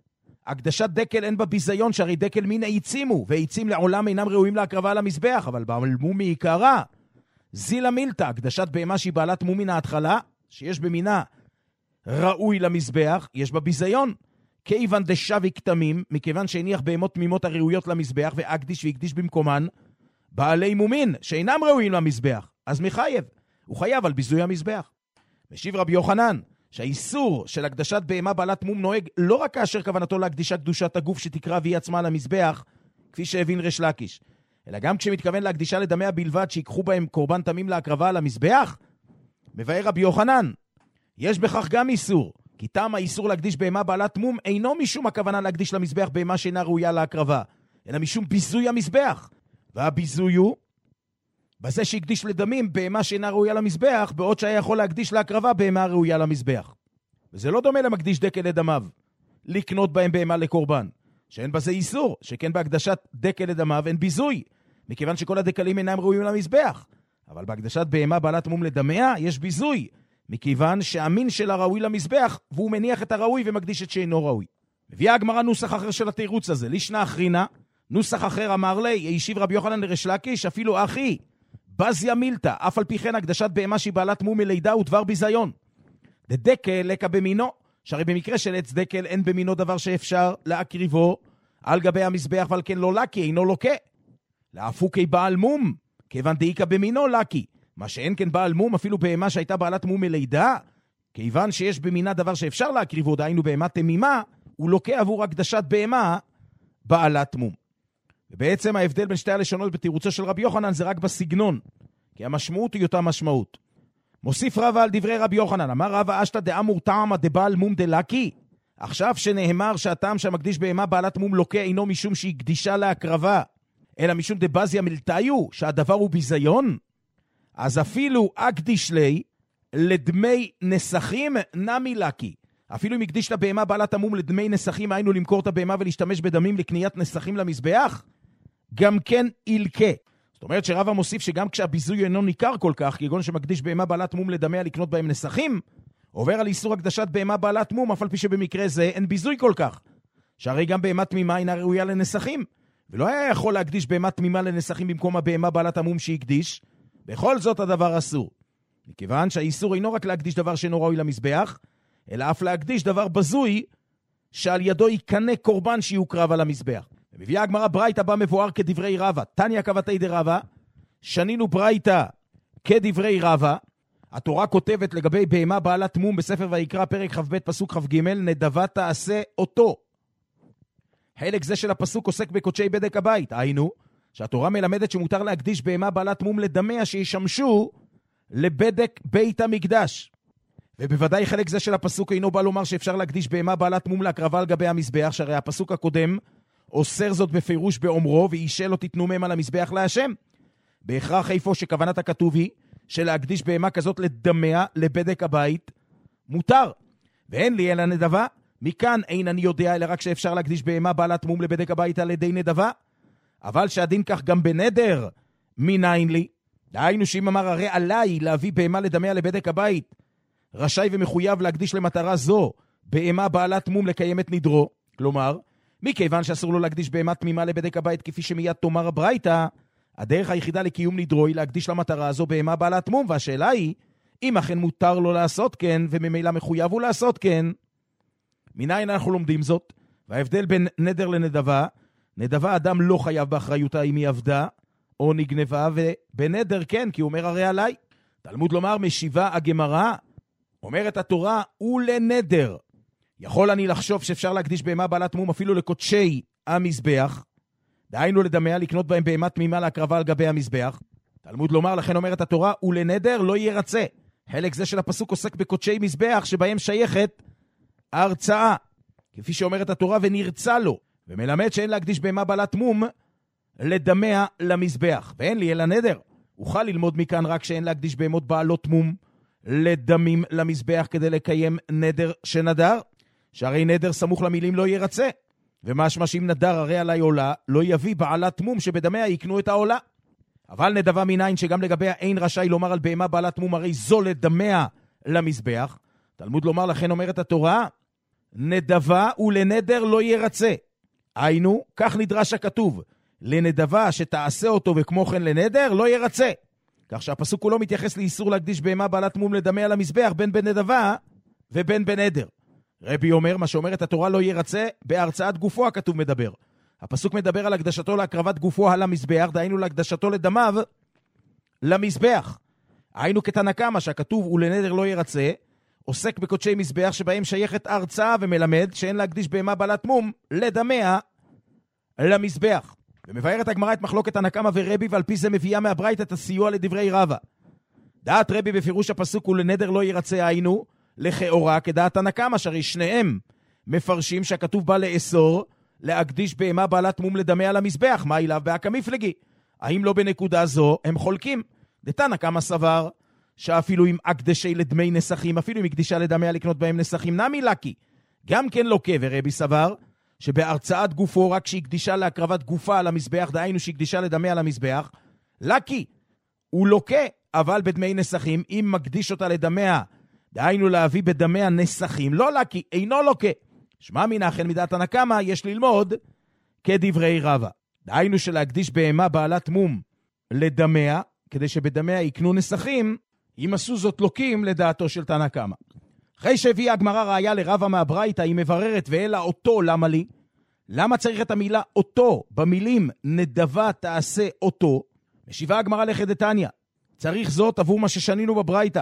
הקדשת דקל אין בה ביזיון, שהרי דקל מין העיצימו, והעיצים לעולם אינם ראויים להקרבה על המזבח, אבל בעל מום מעיקרה זילה מילתא, הקדשת בהמה שהיא בעלת מום מן ההתחלה, שיש במינה ראוי למזבח, יש בה ביזיון, כיוון דשבי כתמים, מכיוון שהניח בהמות תמימות הראויות למזבח, והקדיש והקדיש במקומן, בעלי מומין שאינם ראויים למזבח, אז מחייב, הוא חייב על ביזוי המזבח. משיב רבי יוחנן, שהאיסור של הקדשת בהמה בעלת מום נוהג לא רק כאשר כוונתו להקדישה קדושת הגוף שתקרא והיא עצמה למזבח, כפי שהבין ריש לקיש, אלא גם כשמתכוון להקדישה לדמיה בלבד שיקחו בהם קורבן תמים להקרבה על המזבח. מבאר רבי יוחנן, יש בכך גם איסור, כי טעם האיסור להקדיש בהמה בעלת מום אינו משום הכוונה להקדיש למזבח בהמה שאינה ראויה להקרבה, אלא משום ביזוי המזבח. והביזוי הוא בזה שהקדיש לדמים בהמה שאינה ראויה למזבח, בעוד שהיה יכול להקדיש להקרבה בהמה ראויה למזבח. וזה לא דומה למקדיש דקל לדמיו, לקנות בהם בהמה לקורבן, שאין בזה איסור, שכן בהקדשת דקל לדמיו אין ביזוי, מכיוון שכל הדקלים אינם ראויים למזבח. אבל בהקדשת בהמה בעלת מום לדמיה יש ביזוי, מכיוון שהמין שלה ראוי למזבח, והוא מניח את הראוי ומקדיש את שאינו ראוי. מביאה הגמרא נוסח אחר של התירוץ הזה, לישנה אחרינה, נוסח אחר אמר לי, הישיב רבי יוחנן לריש לקיש, אפילו אחי, בזיה מילתא, אף על פי כן הקדשת בהמה שהיא בעלת מום מלידה הוא דבר ביזיון. דדקל לקה במינו, שהרי במקרה של עץ דקל אין במינו דבר שאפשר להקריבו על גבי המזבח, ועל כן לא לקי, אינו לוקה. להפוקי בעל מום, כיוון דאיקה במינו לקי, מה שאין כן בעל מום, אפילו בהמה שהייתה בעלת מום מלידה, כיוון שיש במינה דבר שאפשר להקריבו, דהיינו בהמה תמימה, הוא לוקה עבור הקדשת בהמה בעלת מום. ובעצם ההבדל בין שתי הלשונות בתירוצו של רבי יוחנן זה רק בסגנון, כי המשמעות היא אותה משמעות. מוסיף רבא על דברי רבי יוחנן, אמר רבא אשתא דאמור טעמא דבעל מום דלקי, עכשיו שנאמר שהטעם שהמקדיש בהמה בעלת מום לוקה אינו משום שהיא קדישה להקרבה, אלא משום דבזיה מלתיו, שהדבר הוא ביזיון, אז אפילו אקדיש לי לדמי נסחים נמי לקי, אפילו אם הקדיש לבהמה בעלת המום לדמי נסחים, היינו למכור את הבהמה ולהשתמש בדמים לקניית נסחים למזבח, גם כן ילקה. זאת אומרת שרבא מוסיף שגם כשהביזוי אינו ניכר כל כך, כגון שמקדיש בהמה בעלת מום לדמיה לקנות בהם נסחים, עובר על איסור הקדשת בהמה בעלת מום, אף על פי שבמקרה זה אין ביזוי כל כך. שהרי גם בהמה תמימה אינה ראויה לנסחים, ולא היה יכול להקדיש בהמה תמימה לנסחים במקום הבהמה בעלת המום שהקדיש, בכל זאת הדבר אסור. מכיוון שהאיסור אינו רק להקדיש דבר שאינו ראוי למזבח, אלא אף להקדיש דבר בזוי, שעל ידו יקנה קורבן שיוקרב על המזבח. ומביאה הגמרא ברייתא בה מבואר כדברי רבא, תניא כבתי דרבא, שנינו ברייתא כדברי רבא, התורה כותבת לגבי בהמה בעלת מום בספר ויקרא פרק כ"ב פסוק כ"ג, נדבה תעשה אותו. חלק זה של הפסוק עוסק בקודשי בדק הבית, היינו, שהתורה מלמדת שמותר להקדיש בהמה בעלת מום לדמיה שישמשו לבדק בית המקדש. ובוודאי חלק זה של הפסוק אינו בא לומר שאפשר להקדיש בהמה בעלת מום להקרבה על גבי המזבח, שהרי הפסוק הקודם אוסר זאת בפירוש באומרו, ואישה לא תתנו מהם על המזבח להשם. בהכרח איפה שכוונת הכתוב היא שלהקדיש בהמה כזאת לדמיה לבדק הבית מותר. ואין לי אלא נדבה, מכאן אין אני יודע אלא רק שאפשר להקדיש בהמה בעלת מום לבדק הבית על ידי נדבה. אבל שהדין כך גם בנדר, מניין לי? דהיינו שאם אמר הרי עליי להביא בהמה לדמיה לבדק הבית, רשאי ומחויב להקדיש למטרה זו בהמה בעלת מום לקיים את נדרו. כלומר, מכיוון שאסור לו להקדיש בהמה תמימה לבדק הבית כפי שמיד תאמר הברייתא, הדרך היחידה לקיום נדרו היא להקדיש למטרה הזו בהמה בעלת מום, והשאלה היא, אם אכן מותר לו לעשות כן, וממילא מחויב הוא לעשות כן. מניין אנחנו לומדים זאת? וההבדל בין נדר לנדבה, נדבה אדם לא חייב באחריותה אם היא עבדה או נגנבה, ובנדר כן, כי הוא אומר הרי עליי. תלמוד לומר משיבה הגמרא, אומרת התורה, ולנדר. יכול אני לחשוב שאפשר להקדיש בהמה בעלת מום אפילו לקודשי המזבח, דהיינו לדמיה לקנות בהם בהמה תמימה להקרבה על גבי המזבח. תלמוד לומר, לכן אומרת התורה, ולנדר לא ירצה. חלק זה של הפסוק עוסק בקודשי מזבח שבהם שייכת הרצאה, כפי שאומרת התורה, ונרצה לו, ומלמד שאין להקדיש בהמה בעלת מום לדמיה למזבח. ואין לי אלא נדר. אוכל ללמוד מכאן רק שאין להקדיש בהמות בעלות מום לדמים למזבח כדי לקיים נדר שנדר, שהרי נדר סמוך למילים לא ירצה, ומשמע שאם נדר הרי עלי עולה, לא יביא בעלת מום שבדמיה יקנו את העולה. אבל נדבה מניין שגם לגביה אין רשאי לומר על בהמה בעלת מום הרי זו לדמיה למזבח. תלמוד לומר, לכן אומרת התורה, נדבה ולנדר לא ירצה. היינו, כך נדרש הכתוב, לנדבה שתעשה אותו וכמו כן לנדר לא ירצה. כך שהפסוק כולו מתייחס לאיסור להקדיש בהמה בעלת מום לדמיה למזבח בין בנדבה ובין בנדר. רבי אומר, מה שאומרת התורה לא ירצה, בהרצאת גופו הכתוב מדבר. הפסוק מדבר על הקדשתו להקרבת גופו על המזבח, דהיינו להקדשתו לדמיו למזבח. היינו כתנא קמא שהכתוב ולנדר לא ירצה, עוסק בקודשי מזבח שבהם שייכת הרצאה ומלמד שאין להקדיש בהמה בעלת מום לדמיה למזבח. ומבארת הגמרא את מחלוקת תנא קמא ורבי, ועל פי זה מביאה מהברייתא את הסיוע לדברי רבא. דעת רבי בפירוש הפסוק ולנדר לא ירצה היינו לכאורה כדעת תנא קמא, שהרי שניהם מפרשים שהכתוב בא לאסור להקדיש בהמה בעלת מום לדמיה למזבח. מה אליו באקא מפלגי? האם לא בנקודה זו הם חולקים? דתנא קמא סבר שאפילו אם הקדשי לדמי נסכים, אפילו אם הקדישה לדמיה לקנות בהם נסכים, נמי לקי. גם כן לוקה, ורבי סבר שבהרצאת גופו, רק שהקדישה להקרבת גופה על המזבח, דהיינו שהקדישה לדמיה למזבח, לקי. הוא לוקה, אבל בדמי נסכים, אם מקדיש אותה לדמיה, דהיינו להביא בדמיה נסכים, לא לקי, אינו לוקה. שמע מינה אחן מדעת תנא קמא, יש ללמוד כדברי רבא. דהיינו שלהקדיש בהמה בעלת מום לדמיה, כדי שבדמיה יקנו נסכים, אם עשו זאת לוקים לדעתו של תנא קמא. אחרי שהביאה הגמרא ראיה לרבא מהברייתא, היא מבררת ואלה אותו למה לי? למה צריך את המילה אותו במילים נדבה תעשה אותו? משיבה הגמרא לחדתניא, צריך זאת עבור מה ששנינו בברייתא,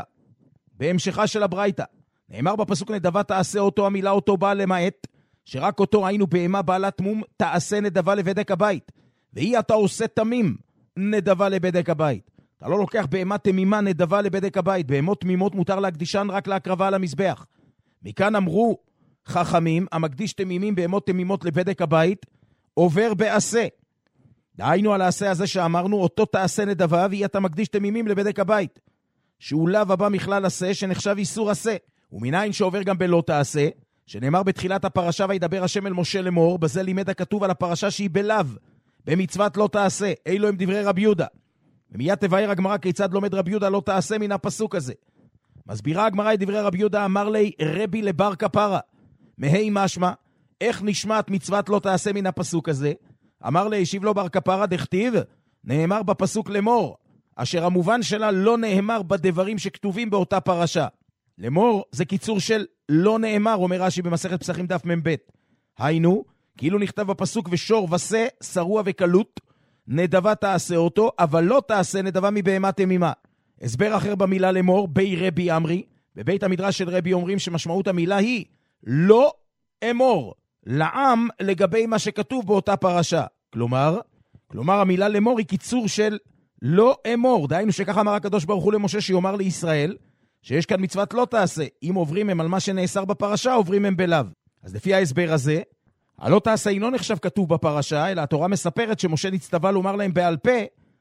בהמשכה של הברייתא. נאמר בפסוק נדבה תעשה אותו, המילה אותו באה למעט, שרק אותו היינו בהמה בעלת מום תעשה נדבה לבדק הבית, והיא אתה עושה תמים נדבה לבדק הבית. אתה לא לוקח בהמה תמימה נדבה לבדק הבית, בהמות תמימות מותר להקדישן רק להקרבה על המזבח. מכאן אמרו חכמים, המקדיש תמימים בהמות תמימות לבדק הבית, עובר בעשה. דהיינו על העשה הזה שאמרנו, אותו תעשה נדבה, והיא אתה מקדיש תמימים לבדק הבית. שהוא לאו הבא מכלל עשה, שנחשב איסור עשה. ומנין שעובר גם בלא תעשה, שנאמר בתחילת הפרשה, וידבר השם אל משה לאמור, בזה לימד הכתוב על הפרשה שהיא בלאו, במצוות לא תעשה. אלו הם דברי רבי יהודה. ומיד תבאר הגמרא כיצד לומד רבי יהודה לא תעשה מן הפסוק הזה. מסבירה הגמרא את דברי רבי יהודה, אמר לי רבי לבר כפרה, מהי משמע, איך נשמעת מצוות לא תעשה מן הפסוק הזה? אמר לי, השיב לו בר כפרה, דכתיב, נאמר בפסוק לאמור, אשר המובן שלה לא נאמר בדברים שכתובים באותה פרשה. לאמור זה קיצור של לא נאמר, אומר רש"י במסכת פסחים דף מ"ב. היינו, כאילו נכתב בפסוק ושור וסה, שרוע וקלות, נדבה תעשה אותו, אבל לא תעשה נדבה מבהמה תמימה. הסבר אחר במילה לאמור, בי רבי אמרי, בבית המדרש של רבי אומרים שמשמעות המילה היא לא אמור לעם לגבי מה שכתוב באותה פרשה. כלומר, כלומר המילה לאמור היא קיצור של לא אמור. דהיינו שככה אמר הקדוש ברוך הוא למשה שיאמר לישראל, שיש כאן מצוות לא תעשה. אם עוברים הם על מה שנאסר בפרשה, עוברים הם בלאו. אז לפי ההסבר הזה, הלא תעשה אינו נחשב כתוב בפרשה, אלא התורה מספרת שמשה נצטווה לומר להם בעל פה,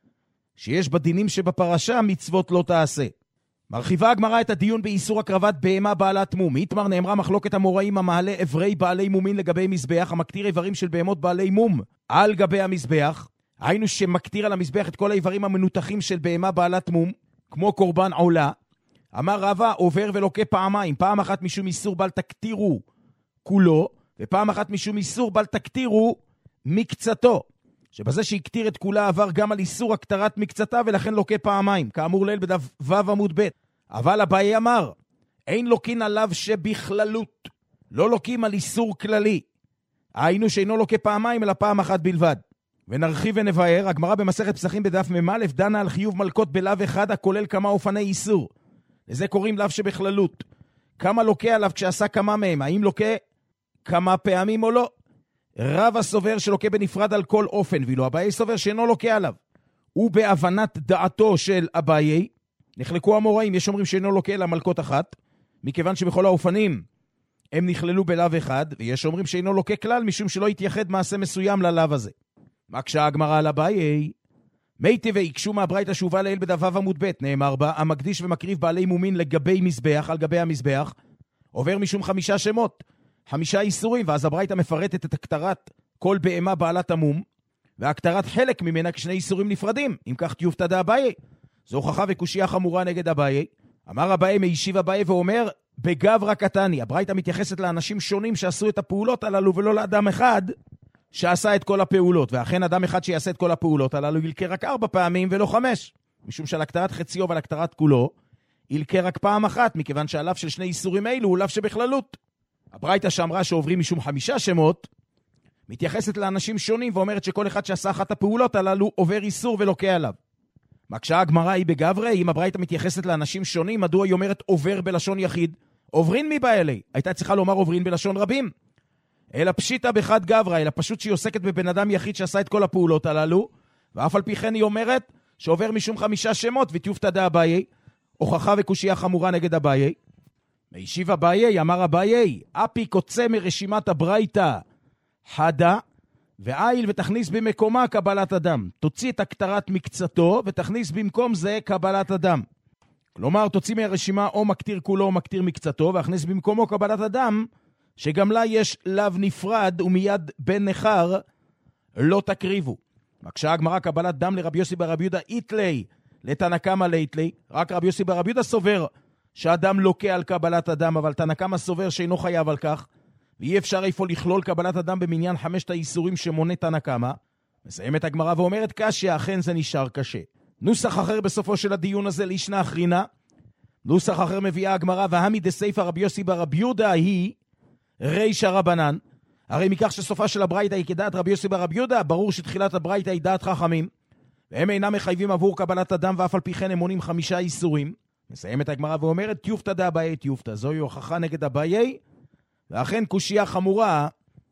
שיש בדינים שבפרשה מצוות לא תעשה. מרחיבה הגמרא את הדיון באיסור הקרבת בהמה בעלת מום. איתמר נאמרה מחלוקת המוראים המעלה אברי בעלי מומין לגבי מזבח, המקטיר איברים של בהמות בעלי מום על גבי המזבח, היינו שמקטיר על המזבח את כל האיברים המנותחים של בהמה בעלת מום, כמו קורבן עולה. אמר רבא, עובר ולוקה פעמיים, פעם אחת משום איסור בל תקטירו כולו, ופעם אחת משום איסור בל תקטירו מקצתו, שבזה שהקטיר את כולה עבר גם על איסור הקטרת מקצתה, ולכן לוקה פעמיים, כאמור ליל בדף ו' עמוד ב'. אבל אביי אמר, אין לוקין עליו שבכללות, לא לוקים על איסור כללי, היינו שאינו לוקה פעמיים אלא פעם אחת בלבד. ונרחיב ונבאר, הגמרא במסכת פסחים בדף מ"א דנה על חיוב מלכות בלאו אחד הכולל כמה אופני איסור, לזה קוראים לאו שבכללות. כמה לוקה עליו כשעשה כמה מהם, האם לוקה כמה פעמים או לא? רב הסובר שלוקה בנפרד על כל אופן, ואילו אביי סובר שאינו לוקה עליו. ובהבנת דעתו של אביי, נחלקו המוראים, יש אומרים שאינו לוקה אלא מלכות אחת, מכיוון שבכל האופנים הם נכללו בלאו אחד, ויש אומרים שאינו לוקה כלל, משום שלא יתייחד מעשה מסוים ללאו הזה. מקשה הגמרא על אביי, מי טבעי יקשו מהברייתא שהובא לעיל בדף ו' עמוד ב', נאמר בה, המקדיש ומקריב בעלי מומין לגבי מזבח, על גבי המזבח, עובר משום חמישה שמות, חמישה איסורים, ואז הברייתא מפרטת את הקטרת כל בהמה בעלת המום, והקטרת חלק ממנה כשני איסורים נפרדים. אם כך תיובתא דאביי, זו הוכחה וקושיה חמורה נגד אביי. אמר אביי, מיישיב אביי ואומר, בגברא קטני, הברייתא מתייחסת לאנשים שונים שעשו את הפעולות הללו, ולא לאדם אחד שעשה את כל הפעולות, ואכן אדם אחד שיעשה את כל הפעולות הללו ילקה רק ארבע פעמים ולא חמש, משום שעל הקטרת חציו ועל הקטרת כולו ילקה רק פעם אחת, מכיוון שהלאו של שני איסורים אלו הוא לאו שבכללות. הברייתא שאמרה שעוברים משום חמישה שמות, מתייחסת לאנשים שונים ואומרת שכל אחד שעשה אחת הפעולות הללו עובר איסור ולוקה עליו. מקשה הגמרא היא בגברי, אם הברייתא מתייחסת לאנשים שונים, מדוע היא אומרת עובר בלשון יחיד? עוברין מי באלי? הייתה צריכה לומר עוברין בלשון רבים. אלא פשיטה בחד גברה, אלא פשוט שהיא עוסקת בבן אדם יחיד שעשה את כל הפעולות הללו, ואף על פי כן היא אומרת שעובר משום חמישה שמות, ותיופתא דאביי, הוכחה וקושיה חמורה נגד אביי. משיב אביי, אמר אביי, אפי קוצה מרשימת הברייתא חדה, ואיל ותכניס במקומה קבלת אדם. תוציא את הקטרת מקצתו, ותכניס במקום זה קבלת אדם. כלומר, תוציא מהרשימה או מקטיר כולו או מקטיר מקצתו, והכניס במקומו קבלת אדם, שגם לה יש לאו נפרד, ומיד בן נחר לא תקריבו. מקשה הגמרא קבלת דם לרבי יוסי ברבי יהודה איתלי, לתנא קמא ליתלי. רק רבי יוסי ברבי יהודה סובר שהאדם לוקה על קבלת אדם, אבל תנא קמא סובר שאינו חייב על כך, ואי אפשר איפה לכלול קבלת אדם במניין חמשת האיסורים שמונה תנא קמא. מסיימת הגמרא ואומרת קשיא, אכן זה נשאר קשה. נוסח אחר בסופו של הדיון הזה לישנא אחרינא. נוסח אחר מביאה הגמרא, והמי דסייפא רבי יוסי ברבי יהודה היא רישא רבנן. הרי מכך שסופה של הברייתא היא כדעת רבי יוסי ברבי יהודה, ברור שתחילת הברייתא היא דעת חכמים, והם אינם מחייבים עבור קבלת אדם, ואף על פי כן הם מונים חמישה איסורים. מסיימת הגמרא ואומרת תיופתא דאביי תיופתא, זוהי הוכחה נגד אביי, ואכן קושיה חמורה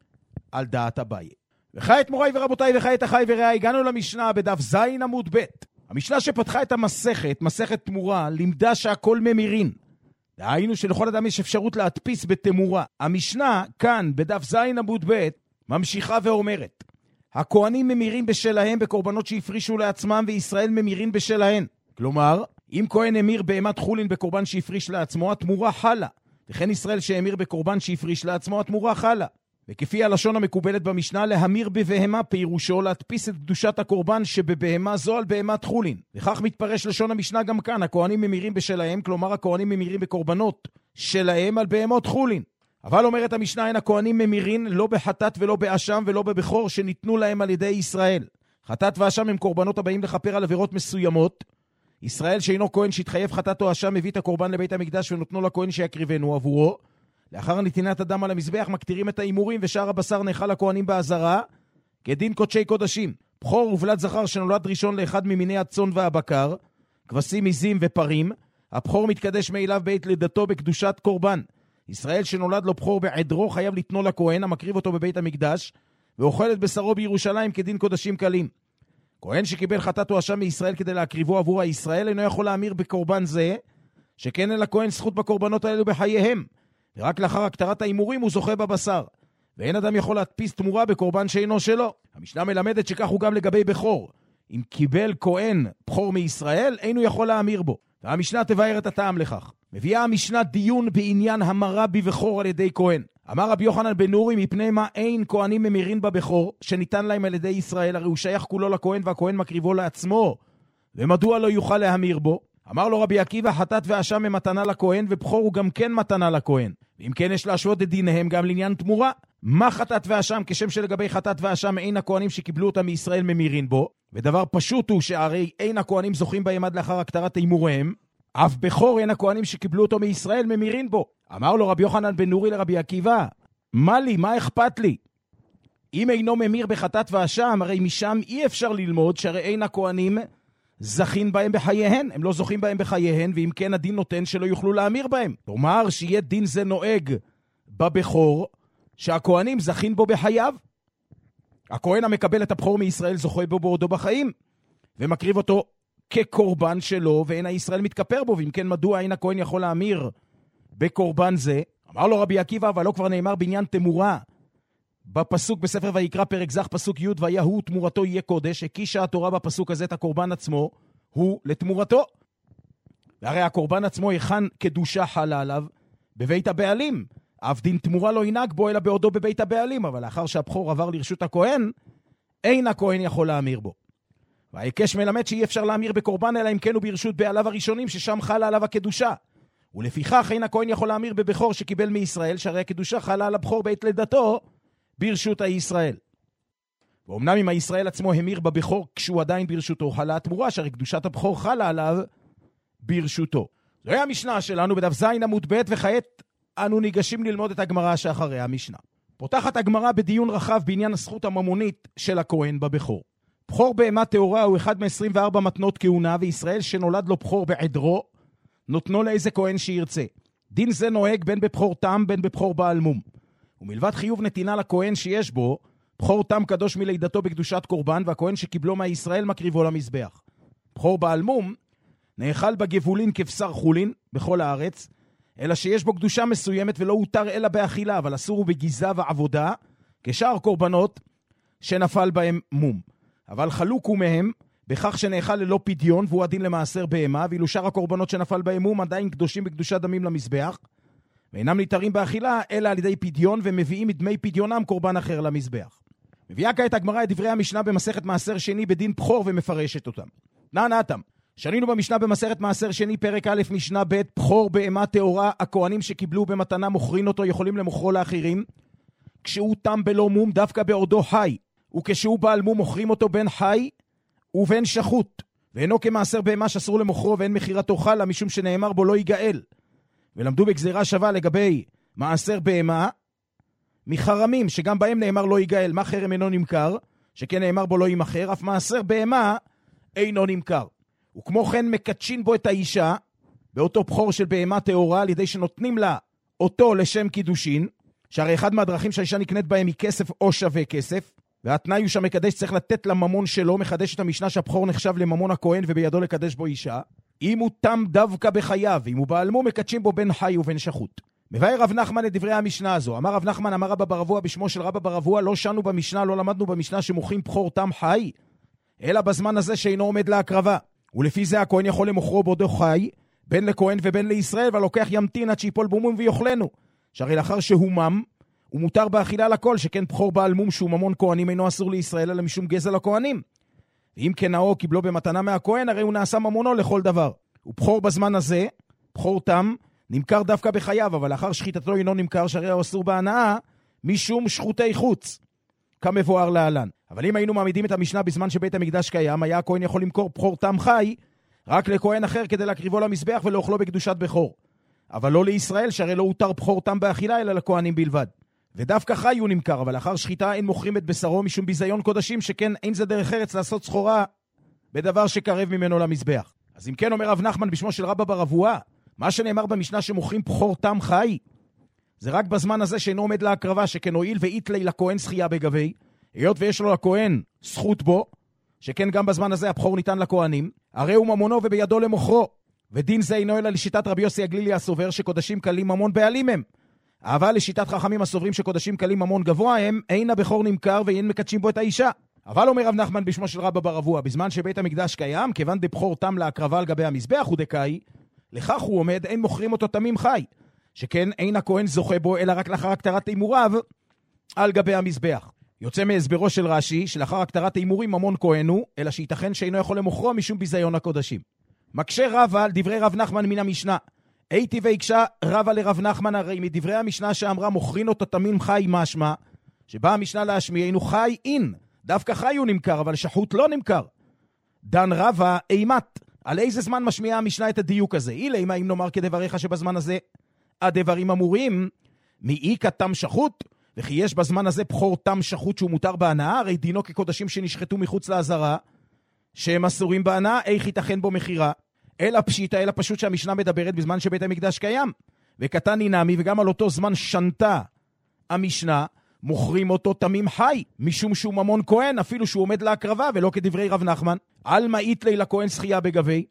על דעת אביי. וכעת מוריי ורבותיי וכעת אחיי ורעיי, הגענו למשנה בדף ז עמוד ב'. המשנה שפתחה את המסכת, מסכת תמורה, לימדה שהכל ממירין. דהיינו שלכל אדם יש אפשרות להדפיס בתמורה. המשנה כאן בדף ז עמוד ב' ממשיכה ואומרת, הכהנים ממירים בשלהם בקורבנות שהפרישו לעצמם, וישראל ממירים בשלהן. כלומר, אם כהן המיר בהמת חולין בקורבן שהפריש לעצמו, התמורה חלה. וכן ישראל שהמיר בקורבן שהפריש לעצמו, התמורה חלה. וכפי הלשון המקובלת במשנה, להמיר בבהמה פירושו להדפיס את קדושת הקורבן שבבהמה זו על בהמת חולין. וכך מתפרש לשון המשנה גם כאן, הכהנים ממירים בשלהם, כלומר הכהנים ממירים בקורבנות שלהם על בהמות חולין. אבל אומרת המשנה, אין הכהנים ממירים לא בחטאת ולא באשם ולא בבכור שניתנו להם על ידי ישראל. חטאת ואשם הם קורבנות הבאים לכפר על עבירות מסוימות. ישראל שאינו כהן שהתחייב חטאת או אשם מביא את הקורבן לבית המקדש ונותנו לכהן שיקריבנו עבורו. לאחר נתינת הדם על המזבח מקטירים את האימורים, ושאר הבשר נאכל לכהנים בעזרה כדין קודשי קודשים. בכור ובלת זכר שנולד ראשון לאחד ממיני הצאן והבקר, כבשים עזים ופרים, הבכור מתקדש מאליו בעת לידתו בקדושת קורבן. ישראל שנולד לו בכור בעדרו חייב לתנו לכהן המקריב אותו בבית המקדש, ואוכל את בשרו בירושלים כדין קודשים קלים. כהן שקיבל חטאת או אשם מישראל כדי להקריבו עבור הישראל אינו יכול להמיר בקורבן זה, שכן אין לכהן זכות בקורבנות האלו בחייהם, ורק לאחר הקטרת האימורים הוא זוכה בבשר, ואין אדם יכול להדפיס תמורה בקורבן שאינו שלו. המשנה מלמדת שכך הוא גם לגבי בכור. אם קיבל כהן בכור מישראל, אינו יכול להמיר בו. והמשנה תבאר את הטעם לכך. מביאה המשנה דיון בעניין המרה בבכור על ידי כהן. אמר רבי יוחנן בן נורי, מפני מה אין כהנים ממירין בבכור שניתן להם על ידי ישראל, הרי הוא שייך כולו לכהן והכהן מקריבו לעצמו, ומדוע לא יוכל להמיר בו? אמר לו רבי עקיבא, חטאת ואשם הם מתנה לכהן, ובכור הוא גם כן מתנה לכהן. ואם כן יש להשוות את דיניהם גם לעניין תמורה. מה חטאת ואשם? כשם שלגבי חטאת ואשם אין הכהנים שקיבלו אותם מישראל ממירין בו, ודבר פשוט הוא שהרי אין הכהנים זוכים בהם עד לאחר הקטרת אימוריהם, אף בכור אין הכהנים שקיבלו אותו מישראל ממירין בו. אמר לו רבי יוחנן בן נורי לרבי עקיבא, מה לי, מה אכפת לי? אם אינו ממיר בחטאת ואשם, הרי משם אי אפשר ללמוד שהרי אין הכהנים זכין בהם בחייהן, הם לא זוכים בהם בחייהן, ואם כן הדין נותן שלא יוכלו להמיר בהם. כלומר שיהיה דין זה נוהג בבכור שהכהנים זכין בו בחייו. הכהן המקבל את הבכור מישראל זוכה בו בעודו בחיים, ומקריב אותו כקורבן שלו, ואין הישראל מתכפר בו, ואם כן מדוע אין הכהן יכול להמיר בקורבן זה? אמר לו רבי עקיבא, אבל לא כבר נאמר בעניין תמורה בפסוק בספר ויקרא פרק זך פסוק י' והיה הוא תמורתו יהיה קודש, הקישה התורה בפסוק הזה את הקורבן עצמו הוא לתמורתו, והרי הקורבן עצמו היכן קדושה חלה עליו בבית הבעלים, אף דין תמורה לא ינהג בו אלא בעודו בבית הבעלים, אבל לאחר שהבכור עבר לרשות הכהן אין הכהן יכול להמיר בו. והיקש מלמד שאי אפשר להמיר בקורבן אלא אם כן הוא ברשות בעליו הראשונים ששם חלה עליו הקדושה, ולפיכך אין הכהן יכול להמיר בבכור שקיבל מישראל, שהרי הקדושה חלה על הבכור בעת לידתו ברשות הישראל. ואומנם אם הישראל עצמו המיר בבכור כשהוא עדיין ברשותו, חלה התמורה, שהרי קדושת הבכור חלה עליו ברשותו. זוהי המשנה שלנו בדף ז עמוד ב', וכעת אנו ניגשים ללמוד את הגמרא שאחרי המשנה. פותחת הגמרא בדיון רחב בעניין הזכות הממונית של הכהן בבכור. בכור בהמה טהורה הוא אחד מ-עשרים וארבע מתנות כהונה, וישראל שנולד לו בכור בעדרו, נותנו לאיזה כהן שירצה. דין זה נוהג בין בבכור תם, בין בבכור בעל מום. ומלבד חיוב נתינה לכהן שיש בו, בכור תם קדוש מלידתו בקדושת קורבן, והכהן שקיבלו מהישראל מקריבו למזבח. בכור בעל מום נאכל בגבולין כבשר חולין בכל הארץ, אלא שיש בו קדושה מסוימת ולא הותר אלא באכילה, אבל אסור הוא בגיזה ועבודה, כשאר קורבנות שנפל בהם מום. אבל חלוק הוא מהם בכך שנאכל ללא פדיון, והוא הדין למעשר בהמה, ואילו שאר הקורבנות שנפל בהם מום עדיין קדושים בקדושת דמים למזבח, ואינם ניתרים באכילה אלא על ידי פדיון, ומביאים מדמי פדיונם קורבן אחר למזבח. מביאה כעת הגמרא את דברי המשנה במסכת מעשר שני בדין בכור ומפרשת אותם. נענתם. שנינו במשנה במסכת מעשר שני פרק א' משנה ב' בכור בהמה טהורה, הכהנים שקיבלו במתנה מוכרים אותו יכולים למוכרו לאחרים, כשהוא תם בלא מום דווקא בעודו חי, וכשהוא בעל מום מוכרים אותו בין חי ובין שחוט, ואינו כמעשר בהמה שאסור למוכרו ואין מחירתו חלה, משום שנאמר בו לא ייגאל. ולמדו בגזירה שווה לגבי מעשר בהמה מחרמים, שגם בהם נאמר לא ייגאל, מה חרם אינו נמכר, שכן נאמר בו לא יימכר, אף מעשר בהמה אינו נמכר. וכמו כן מקדשין בו את האישה באותו בכור של בהמה טהורה, על ידי שנותנים לה אותו לשם קידושין, שהרי אחד מהדרכים שהאישה נקנית בהם היא כסף או שווה כסף, והתנאי הוא שהמקדש צריך לתת לממון שלו. מחדש את המשנה שהבכור נחשב לממון הכהן ובידו לקדש בו אישה, אם הוא תם דווקא בחייו, אם הוא בעל מום מקדשים בו בין חי ובין שחוט. מבאר רב נחמן את דברי המשנה הזו. אמר רב נחמן אמר רבא בר אבוה בשמו של רבא בר אבוה, לא שנו במשנה, לא למדנו במשנה שמוכרים בכור תם חי, אלא בזמן הזה שאינו עומד להקרבה. ולפי זה הכהן יכול למוכרו בעודו חי, בין לכהן ובין לישראל, והלוקח ימתין עד שיפול בו מום ויאכלנו. שהרי לאחר שהוא מם, הוא מותר באכילה לכל, שכן בכור בעל מום שהוא ממון כהנים אינו אסור לישראל, אלא משום גזע לכהנים. ואם כנאו קיבלו במתנה מהכהן, הרי הוא נעשה ממונו לכל דבר. ובכור בזמן הזה, בכור תם, נמכר דווקא בחייו, אבל לאחר שחיטתו אינו נמכר, שהרי הוא אסור בהנאה, משום שחוטי חוץ, כמבואר להלן. אבל אם היינו מעמידים את המשנה בזמן שבית המקדש קיים, היה הכהן יכול למכור בכור תם חי, רק לכהן אחר כדי להקריבו למזבח ולאוכלו בקדושת בכור. אבל לא לישראל, שהרי לא הותר בכור תם באכילה, אלא לכהנים בלבד. ודווקא חי הוא נמכר, אבל לאחר שחיטה אין מוכרים את בשרו משום ביזיון קודשים, שכן אין זה דרך ארץ לעשות סחורה בדבר שקרב ממנו למזבח. אז אם כן אומר רב נחמן בשמו של רבא בר אבוה, מה שנאמר במשנה שמוכרים בכור תם חי, זה רק בזמן הזה שאינו עומד להקרבה, שכן הועיל ואיתלי לכהן זכייה בגבי, היות ויש לו לכהן זכות בו, שכן גם בזמן הזה הבכור ניתן לכהנים, הרי הוא ממונו ובידו למוכרו. ודין זה אינו אלא לשיטת רבי יוסי הגלילי הסובר שקודשים קלים ממון בעלים הם. אבל לשיטת חכמים הסוברים שקודשים קלים ממון גבוה הם, אין הבכור נמכר ואין מקדשים בו את האישה. אבל אומר רב נחמן בשמו של רבא בר אבוה, בזמן שבית המקדש קיים, כיוון דבכור תם להקרבה על גבי המזבח ודקאי, לכך הוא עומד, אין מוכרים אותו תמים חי, שכן אין הכהן זוכה בו אלא רק לאחר הקטרת תימוריו על גבי המזבח. יוצא מהסברו של רש"י שלאחר הקטרת תימורים ממון כהן הוא, אלא שייתכן שאינו יכול למוכרו משום ביזיון הקודשים. מקשה רבא על דברי רב נחמן מן המשנה. הייתי ויקשה רבא לרב נחמן, הרי מדברי המשנה שאמרה מוכרין אותו תמים חי משמע, שבאה המשנה להשמיע אינו חי אין, דווקא חי הוא נמכר, אבל שחוט לא נמכר. דן רבא אימת, על איזה זמן משמיעה המשנה את הדיוק הזה? אילה, אם האם נאמר כדבריך שבזמן הזה הדברים אמורים, מאי כתם שחוט, וכי יש בזמן הזה בכור תם שחוט שהוא מותר בהנאה, הרי דינו כקודשים שנשחטו מחוץ לעזרה, שהם אסורים בהנאה, איך ייתכן בו מחירה? אלא פשיטה, אלא פשוט שהמשנה מדברת בזמן שבית המקדש קיים. וקטן נינמי, וגם על אותו זמן שנתה המשנה, מוכרים אותו תמים חי, משום שהוא ממון כהן, אפילו שהוא עומד להקרבה, ולא כדברי רב נחמן. על מאית לי לכהן זכייה בגבי,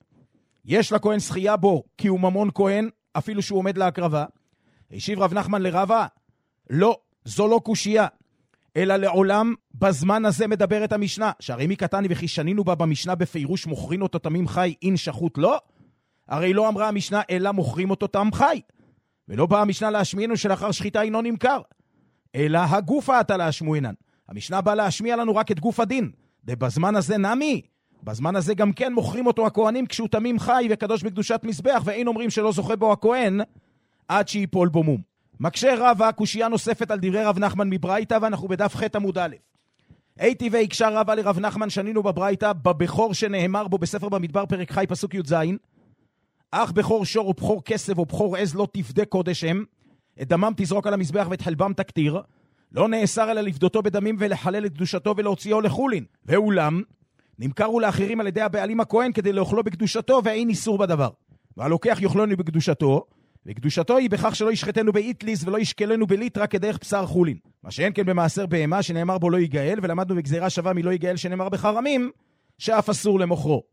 יש לכהן זכייה בו, כי הוא ממון כהן, אפילו שהוא עומד להקרבה. השיב רב נחמן לרבה, לא, זו לא קושייה, אלא לעולם בזמן הזה מדברת המשנה, שהרי מי קטני וכי שנינו בה במשנה בפירוש מוכרים אותו תמים חי אין שחוט לא, הרי לא אמרה המשנה אלא מוכרים אותו תם חי, ולא באה המשנה להשמיענו שלאחר שחיטה אינו נמכר, אלא הגופה עתה להשמוענן. המשנה באה להשמיע לנו רק את גוף הדין, ובזמן הזה נמי, בזמן הזה גם כן מוכרים אותו הכהנים כשהוא תמים חי וקדוש בקדושת מזבח, ואין אומרים שלא זוכה בו הכהן עד שיפול בו מום. מקשה רבא קושייה נוספת על דברי רב נחמן מברייתא, ואנחנו בדף ח' עמוד א'. הייתי ויקשה רבא לרב נחמן שנינו בברייתא בבכור שנאמר בו בספר במדבר פרק חי פסוק י"ז, אך בכור שור או בכור כסף או בכור עז לא תפדה קודש הם, את דמם תזרוק על המזבח ואת חלבם תקטיר, לא נאסר אלא לפדותו בדמים ולחלל את קדושתו ולהוציאו לחולין. ואולם, נמכרו לאחרים על ידי הבעלים הכהן כדי לאוכלו בקדושתו, ואין איסור בדבר. והלוקח יאכלנו בקדושתו, וקדושתו היא בכך שלא ישחטנו באיטליס ולא ישקלנו בליטרה כדרך בשר חולין. מה שאין כן במעשר בהמה שנאמר בו לא ייגאל, ולמדנו בגזירה שווה מלא ייגאל שנאמר בחרמים, שאף אסור למוכרו.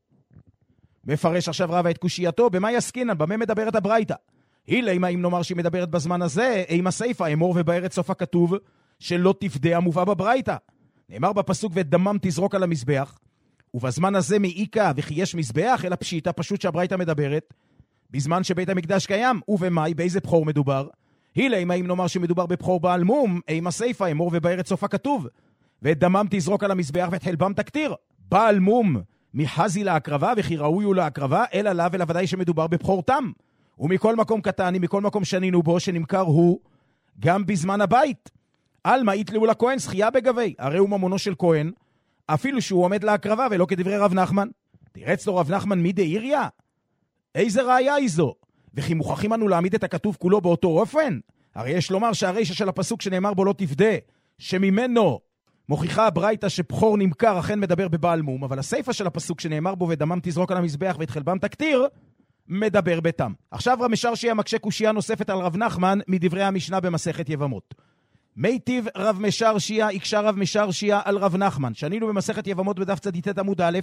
מפרש עכשיו רבא את קושייתו, במה יסקינן, במה מדברת הברייתא? הילה, אם נאמר שהיא מדברת בזמן הזה, אם הסייפה, אמור ובארץ סוף הכתוב, שלא תפדה המובא בברייתא. נאמר בפסוק ואת דמם תזרוק על המזבח, ובזמן הזה מעיקה וכי יש מזבח, אלא פשיטה פשוט שהברייתא מדברת, בזמן שבית המקדש קיים, ובמאי, באיזה בחור מדובר? הילה, אם נאמר שמדובר בבחור בעל מום, אם הסייפה, אמור ובארץ סוף הכתוב, ואת דמם תזרוק על המזבח ואת חלבם תקטיר. בעל מום מחזי להקרבה וכי ראוי הוא להקרבה, אלא לה ולוודאי שמדובר בבחור תם. ומכל מקום קטני, מכל מקום שנינו בו, שנמכר הוא גם בזמן הבית. על מה יתלאו לכהן זכייה בגבי, הרי הוא ממונו של כהן, אפילו שהוא עומד להקרבה ולא כדברי רב נחמן. תירץ לו רב נחמן מי דאיריה? איזה ראיה היא זו? וכי מוכרחים אנו להעמיד את הכתוב כולו באותו אופן? הרי יש לומר שהרישה של הפסוק שנאמר בו לא תפדה, שממנו מוכיחה הברייתא שבחור נמכר אכן מדבר בבעל מום, אבל הסייפה של הפסוק שנאמר בו ודמם תזרוק על המזבח ואת חלבם תקטיר, מדבר בתם. עכשיו רב משרשיה מקשה קושייה נוספת על רב נחמן מדברי המשנה במסכת יבמות. מיטיב רב משרשיה, יקשה רב משרשיה על רב נחמן. שנינו במסכת יבמות בדף צדיטת עמוד א',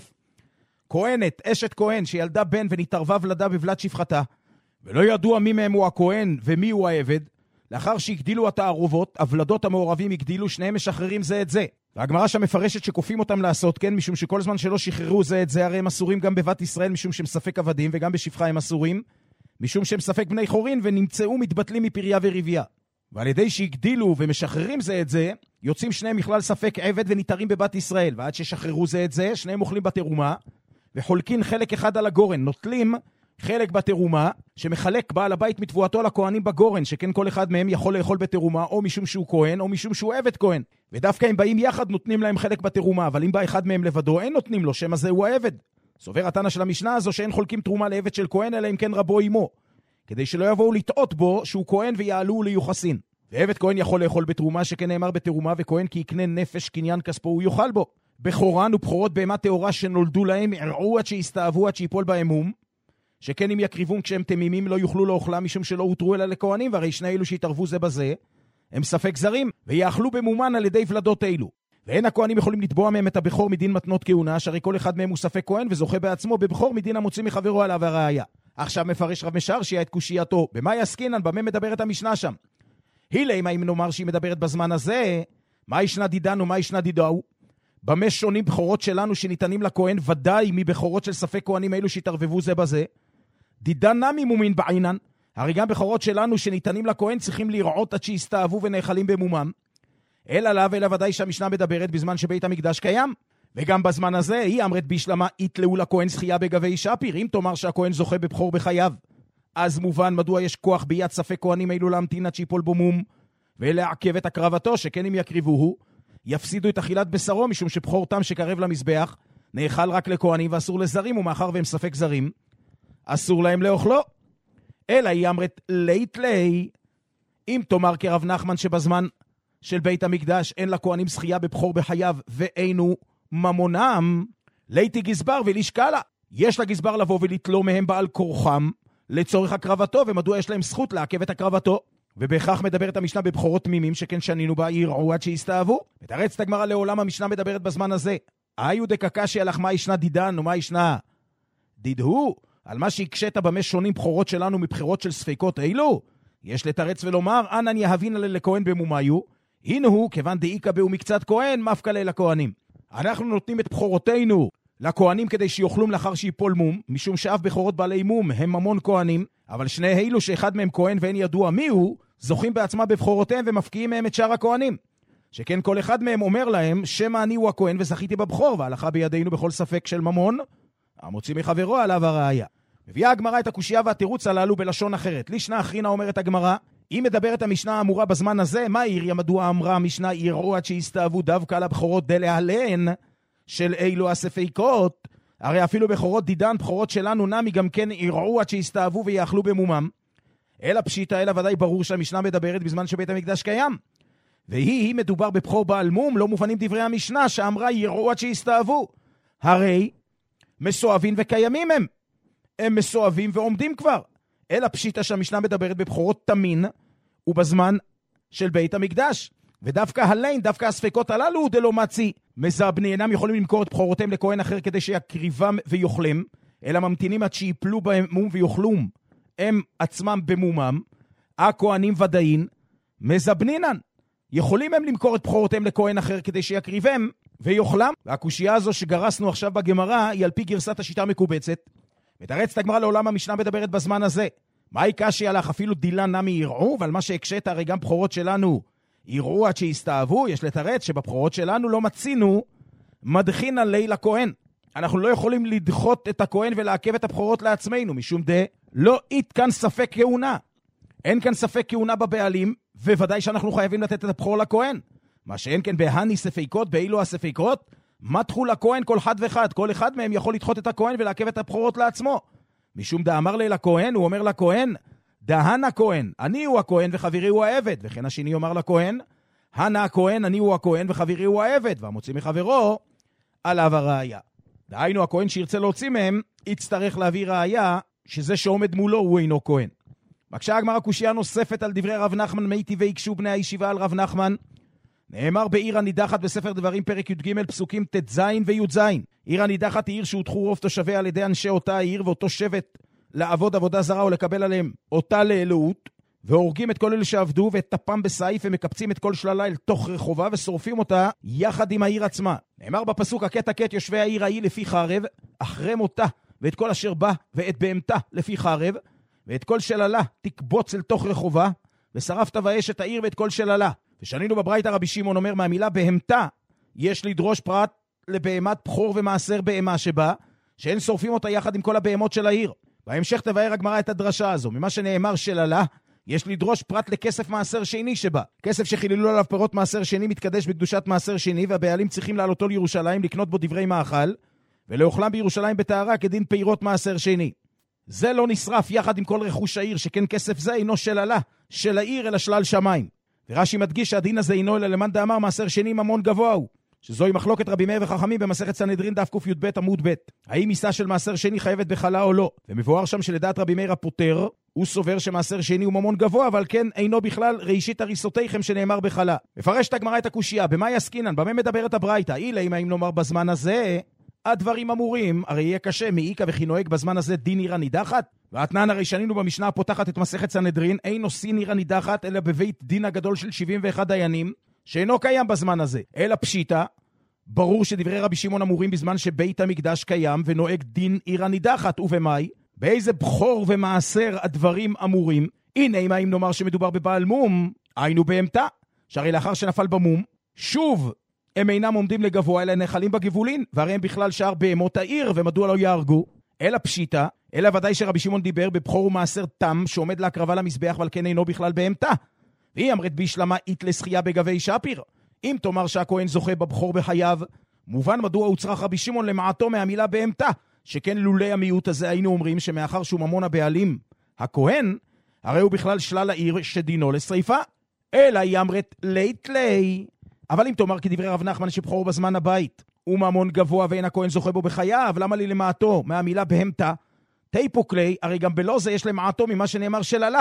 כהנת, אשת כהן שילדה בן ונתערבה ולדה בבלת שפחתה, ולא ידוע מי מהם הוא הכהן ומי הוא העבד, לאחר שהגדילו התערובות, הוולדות המעורבים הגדילו, שניהם משחררים זה את זה. והגמרא שם מפרשת שכופים אותם לעשות כן, משום שכל זמן שלא שחררו זה את זה, הרי הם אסורים גם בבת ישראל, משום שהם ספק עבדים, וגם בשפחה הם אסורים, משום שהם ספק בני חורין, ונמצאו מתבטלים מפריה ורבייה. ועל ידי שהגדילו ומשחררים זה את זה, יוצאים שניהם מכלל ספק עבד וניתרים בבת ישראל, ועד ששחררו זה את זה, שניהם אוכלים בתרומה, וחולקים חלק אחד על הגורן, נוטלים חלק בתרומה, שמחלק בעל הבית מתבואתו לכהנים בגורן, שכן כל אחד מהם יכול לאכול בתרומה, או משום שהוא כהן, או משום שהוא עבד כהן. ודווקא אם באים יחד, נותנים להם חלק בתרומה, אבל אם בא אחד מהם לבדו, אין נותנים לו, שם הזה הוא העבד. סובר התנא של המשנה הזו, שאין חולקים תרומה לעבד של כהן, אלא אם כן רבו עמו, כדי שלא יבואו לטעות בו, שהוא כהן ויעלו ליוחסין. ועבד כהן יכול לאכול בתרומה, שכן נאמר בתרומה, וכהן כי יקנה נפש קניין כספו הוא יאכל בו. בכורן ובכורות בהמה טהורה שנולדו להם, ערעו עד שיסתאבו עד שיפול בהם מום, שכן אם יקריבון כשהם תמימים לא יוכלו לאוכלה משום שלא הותרו אלא לכהנים, והרי שני אלו שהתערבו זה בזה, הם ספק זרים, ויאכלו במומן על ידי ולדות אלו. ואין הכהנים יכולים לתבוע מהם את הבכור מדין מתנות כהונה, שהרי כל אחד מהם הוא ספק כהן וזוכה בעצמו בבכור מדין המוציא מחברו עליו הראיה. עכשיו מפרש רב משרשיה את קושייתו, במה יסקינן, במה מדברת המשנה שם? הילה, אם נאמר שהיא מדברת בזמן הזה, מה ישנה דידן ומה ישנה דידו? במה שונים בכורות שלנו שניתנים לכהן, ודאי מבכורות של ספק כהנים אלו שהתערבבו זה בזה? דידן נמי מומין בעינן, הרי גם בכורות שלנו שניתנים לכהן צריכים לראות עד שיסתאבו ונאכלים במומם, אלא לה ולא ודאי שהמשנה מדברת בזמן שבית המקדש קיים, וגם בזמן הזה היא אמרת בישלמה יתלאו לכהן זכייה בגבי שפיר, אם תאמר שהכהן זוכה בבחור בחייו, אז מובן מדוע יש כוח ביד ספק כהנים אלו להמתין עד שיפול בו מום, ולעכב את הקרבתו, שכן אם יקריבוהו, יפסידו את אכילת בשרו, משום שבחור תם שקרב למזבח, נאכל רק לכהנים ואסור לזרים, ומאחר והם ספק זרים, אסור להם לאוכלו. אלא היא אמרת לית לי, אם תאמר כרב נחמן שבזמן של בית המקדש אין לכהנים זכייה בבחור בחייו ואינו ממונם, ליתי גזבר ולשקלה. יש לגזבר לבוא ולתלו מהם בעל כורחם לצורך הקרבתו, ומדוע יש להם זכות לעכב את הקרבתו. ובכך מדברת המשנה בבחורות תמימים, שכן שנינו בה ירעו עד שיסתאבו. ותרץ תגמרא לעולם המשנה מדברת בזמן הזה. היו דקקשי הלך מה ישנה דידן ומה ישנה דידהו, על מה שהקשת במה שונים בחורות שלנו מבחירות של ספקות אילו. יש לתרץ ולומר, אנן יהבין עלי לכהן במומיו, הנה הוא, כיוון דאיקה בהו מקצת כהן, מפקה לי לכהנים. אנחנו נותנים את בחורותינו לכהנים כדי שיוכלום לאחר שיפול מום, משום שאף בחורות בעלי מום הם ממון כהנים, אבל שני אילו שאחד מהם כהן ואין ידוע מי הוא, זוכים בעצמה בבחורותיהם ומפקיעים מהם את שאר הכהנים. שכן כל אחד מהם אומר להם, שמה אני הוא הכהן וזכיתי בבחור, והלכה בידינו בכל ספק של ממון, המוציא מחברו עליו הראיה. מביאה הגמרא את הקושייה והתירוץ הללו בלשון אחרת. לישנה אחרינה אומרת הגמרא, אם מדברת המשנה האמורה בזמן הזה, מה עיריה מדוע אמרה המשנה יראו עד שיסתאבו דווקא על הבחורות דלהלן של אילו הספקות? הרי אפילו בחורות דידן, בחורות שלנו נמי גם כן יראו עד שיסתאבו ויאכלו במומם. אלא פשיטה, אלא ודאי ברור שהמשנה מדברת בזמן שבית המקדש קיים. והיא, היא מדובר בבחור בעל מום, לא מובנים דברי המשנה שאמרה יראו עד שיסתאבו. הרי מסואבים וקיימים הם. הם מסואבים ועומדים כבר. אלא פשיטה שהמשנה מדברת בבחורות תמין ובזמן של בית המקדש. ודווקא הליין, דווקא הספקות הללו דלא מצי. מזבני אינם יכולים למכור את בחורותיהם לכהן אחר כדי שיקריבם ויוכלם, אלא ממתינים עד שיפלו בהם מום ויוכלום. הם עצמם במומם. הכהנים ודאין מזבנינן. יכולים הם למכור את בחורותיהם לכהן אחר כדי שיקריבם ויוכלם. והקושייה הזו שגרסנו עכשיו בגמרא היא על פי גרסת השיטה המקובצת. מתרצת הגמרא לעולם המשנה מדברת בזמן הזה. מהי קשי עליך? אפילו דילה נמי יראו, ועל מה שהקשת הרי גם בחורות שלנו יראו עד שיסתאבו. יש לתרץ שבבחורות שלנו לא מצינו מדחין עלי לכהן. אנחנו לא יכולים לדחות את הכהן ולעכב את הבחורות לעצמנו, משום דה לא אית כאן ספק כהונה. אין כאן ספק כהונה בבעלים, וודאי שאנחנו חייבים לתת את הבחור לכהן. מה שאין כן בהני ספיקות, באילו הספיקות, מתחו לכהן כל חד וחד. כל אחד מהם יכול לדחות את הכהן ולעכב את הבחורות לעצמו. משום דה אמר לי לכהן, הוא אומר לכהן, דהן הכהן, אני הוא הכהן וחברי הוא העבד. וכן השני אומר לכהן, הנה הכהן, אני הוא הכהן וחברי הוא העבד. והמוציא מחברו, עליו הראיה. דהיינו, הכהן שירצה להוציא מהם, יצטרך להביא ראיה, שזה שעומד מולו הוא אינו כהן. מקשה הגמרא קושייה נוספת על דברי רב נחמן, מי טבעי יקשו בני הישיבה על רב נחמן. נאמר בעיר הנידחת בספר דברים פרק י"ג פסוקים ט"ז וי"ז. עיר הנידחת היא עיר שהודחו רוב תושביה על ידי אנשי אותה העיר ואותו שבט לעבוד עבודה זרה או לקבל עליהם אותה לאלוהות, והורגים את כל אלה שעבדו ואת טפם בסעיף ומקפצים את כל שללה אל תוך רחובה ושורפים אותה יחד עם העיר עצמה. נאמר בפסוק הקט הקט יושבי העיר ההיא לפי חרב, אחרם אותה ואת כל אשר בא ואת בהמתה לפי חרב, ואת כל שללה תקבוץ אל תוך רחובה, ושרפת ואש את העיר ואת כל שללה. ושנינו בברייתא רבי שמעון אומר מהמילה בהמתה יש לדרוש פרט לבהמת בחור ומעשר בהמה שבה, שאין שורפים אותה יחד עם כל הבהמות של העיר. בהמשך תבאר הגמרא את הדרשה הזו. ממה שנאמר שללה יש לדרוש פרט לכסף מעשר שני שבה. כסף שחיללו עליו פירות מעשר שני מתקדש בקדושת מעשר שני, והבעלים צריכים לעלותו לירושלים לקנות בו דברי מאכל ולאוכלם בירושלים בטהרה כדין פירות מעשר שני. זה לא נשרף יחד עם כל רכוש העיר, שכן כסף זה אינו שללה של העיר אלא שלל שמיים. ורש"י מדגיש שהדין הזה אינו אלא למאן דאמר מעשר שני ממון גבוה הוא, שזוהי מחלוקת רבי מאיר וחכמים במסכת סנהדרין דף ק"ב עמוד ב'. האם מיסה של מעשר שני חייבת בחלה או לא? ומבואר שם שלדעת רבי מאיר הפוטר, הוא סובר שמעשר שני הוא ממון גבוה, אבל כן אינו בכלל ראשית הריסותיכם שנאמר בחלה. מפרשת הגמרא את הקושייה, במה יסקינן? במה מדברת הברייתא? אילה אם נאמר בזמן הזה הדברים אמורים, הרי יהיה קשה מאיקה וכי נוהג בזמן הזה דין עיר הנידחת. ואתנן הרי שנינו במשנה הפותחת את מסכת סנהדרין, אין עושים עיר הנידחת אלא בבית דין הגדול של שבעים ואחד דיינים, שאינו קיים בזמן הזה, אלא פשיטה. ברור שדברי רבי שמעון אמורים בזמן שבית המקדש קיים ונוהג דין עיר הנידחת. ובמאי? באיזה בחור ומעשר הדברים אמורים? הנה אם האם נאמר שמדובר בבעל מום, היינו בהמתה, שהרי לאחר שנפל במום, שוב הם אינם עומדים לגבוה אלא נחלים בגבולין, והרי הם בכלל שאר בהמות העיר, ומדוע לא יהרגו? אלא פשיטה, אלא ודאי שרבי שמעון דיבר בבחור ומעשר תם שעומד להקרבה למזבח, אבל כן אינו בכלל בהמתה. והיא אמרת בישלמה אית לזכייה בגבי שפיר. אם תאמר שהכהן זוכה בבחור בחייו, מובן מדוע הוא צריך רבי שמעון למעטו מהמילה בהמתה, שכן לולי המיעוט הזה היינו אומרים שמאחר שהוא ממון הבעלים הכהן, הרי הוא בכלל שלל העיר שדינו לשריפה. אלא היא אמרת לית לי. אבל אם תאמר כדברי רב נחמן שבחור בזמן הבית הוא ממון גבוה ואין הכהן זוכה בו בחייו, למה לי למעטו מהמילה בהמתה? תיפוק לי, הרי גם בלא זה יש למעטו ממה שנאמר שללה,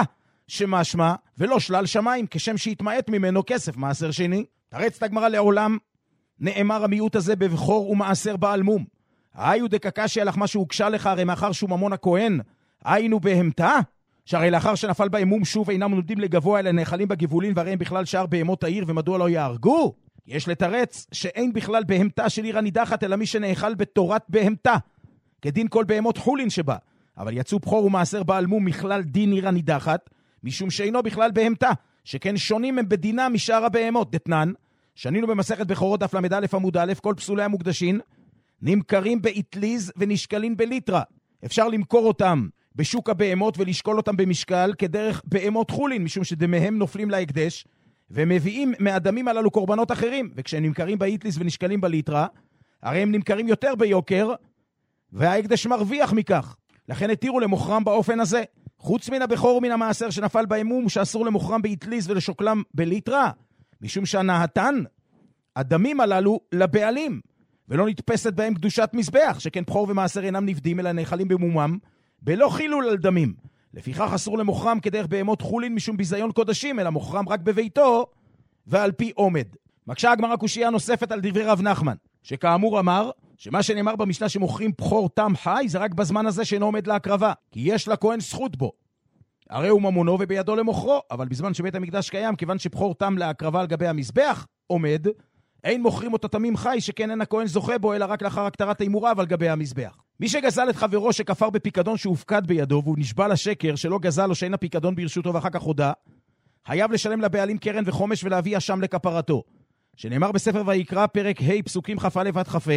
שמשמע ולא שלל שמיים, כשם שהתמעט ממנו כסף מעשר שני. תרץ תגמרא לעולם, נאמר המיעוט הזה בבחור ומעשר בעל מום. היו דקקשי הלך מה שהוקשה לך, הרי מאחר שהוא ממון הכהן, היינו בהמתה? שהרי לאחר שנפל בהמום שוב אינם נודעים לגבוה אלא נאכלים בגבולין, והרי הם בכלל שאר בהמות העיר, ומדוע לא יהרגו? יש לתרץ שאין בכלל בהמתה של עיר הנידחת אלא מי שנאכל בתורת בהמתה, כדין כל בהמות חולין שבה. אבל יצאו בחור ומעשר בעל מום מכלל דין עיר הנידחת, משום שאינו בכלל בהמתה, שכן שונים הם בדינה משאר הבהמות. דתנן, שנינו במסכת בכורות דף למד א' עמוד א', כל פסולי המוקדשים נמכרים באטליז ונשקלים בליטרה. אפשר למכור אותם בשוק הבהמות ולשקול אותם במשקל כדרך בהמות חולין, משום שדמיהם נופלים להקדש ומביאים מהדמים הללו קורבנות אחרים, וכשהם נמכרים באטליז ונשקלים בליטרה, הרי הם נמכרים יותר ביוקר וההקדש מרוויח מכך. לכן התירו למוכרם באופן הזה. חוץ מן הבכור ומן המעשר שנפל באמום, שאסור למוכרם באטליז ולשוקלם בליטרה, משום שהנהתן, הדמים הללו לבעלים, ולא נתפסת בהם קדושת מזבח, שכן בכור ומעשר אינם נפדים, אלא נאכלים במומם, בלא חילול על דמים. לפיכך אסור למוכרם כדרך בהמות חולין משום ביזיון קודשים, אלא מוכרם רק בביתו, ועל פי עומד. מקשה הגמרא קושיה נוספת על דברי רב נחמן, שכאמור אמר, שמה שנאמר במשנה שמוכרים בכור תם חי, זה רק בזמן הזה שאינו עומד להקרבה, כי יש לכהן זכות בו. הרי הוא ממונו ובידו למוכרו, אבל בזמן שבית המקדש קיים, כיוון שבכור תם להקרבה על גבי המזבח עומד, אין מוכרים אותו תמים חי, שכן אין הכהן זוכה בו, אלא רק לאחר הקטרת האימוריו על גבי המזבח. מי שגזל את חברו שכפר בפיקדון שהופקד בידו, והוא נשבע לשקר שלא גזל או שאין הפיקדון ברשותו ואחר כך הודה, חייב לשלם לבעלים קרן וחומש ולהביא אשם לכפרתו. שנאמר בספר ויקרא פרק ה' פסוקים כ"א עד כ"ה,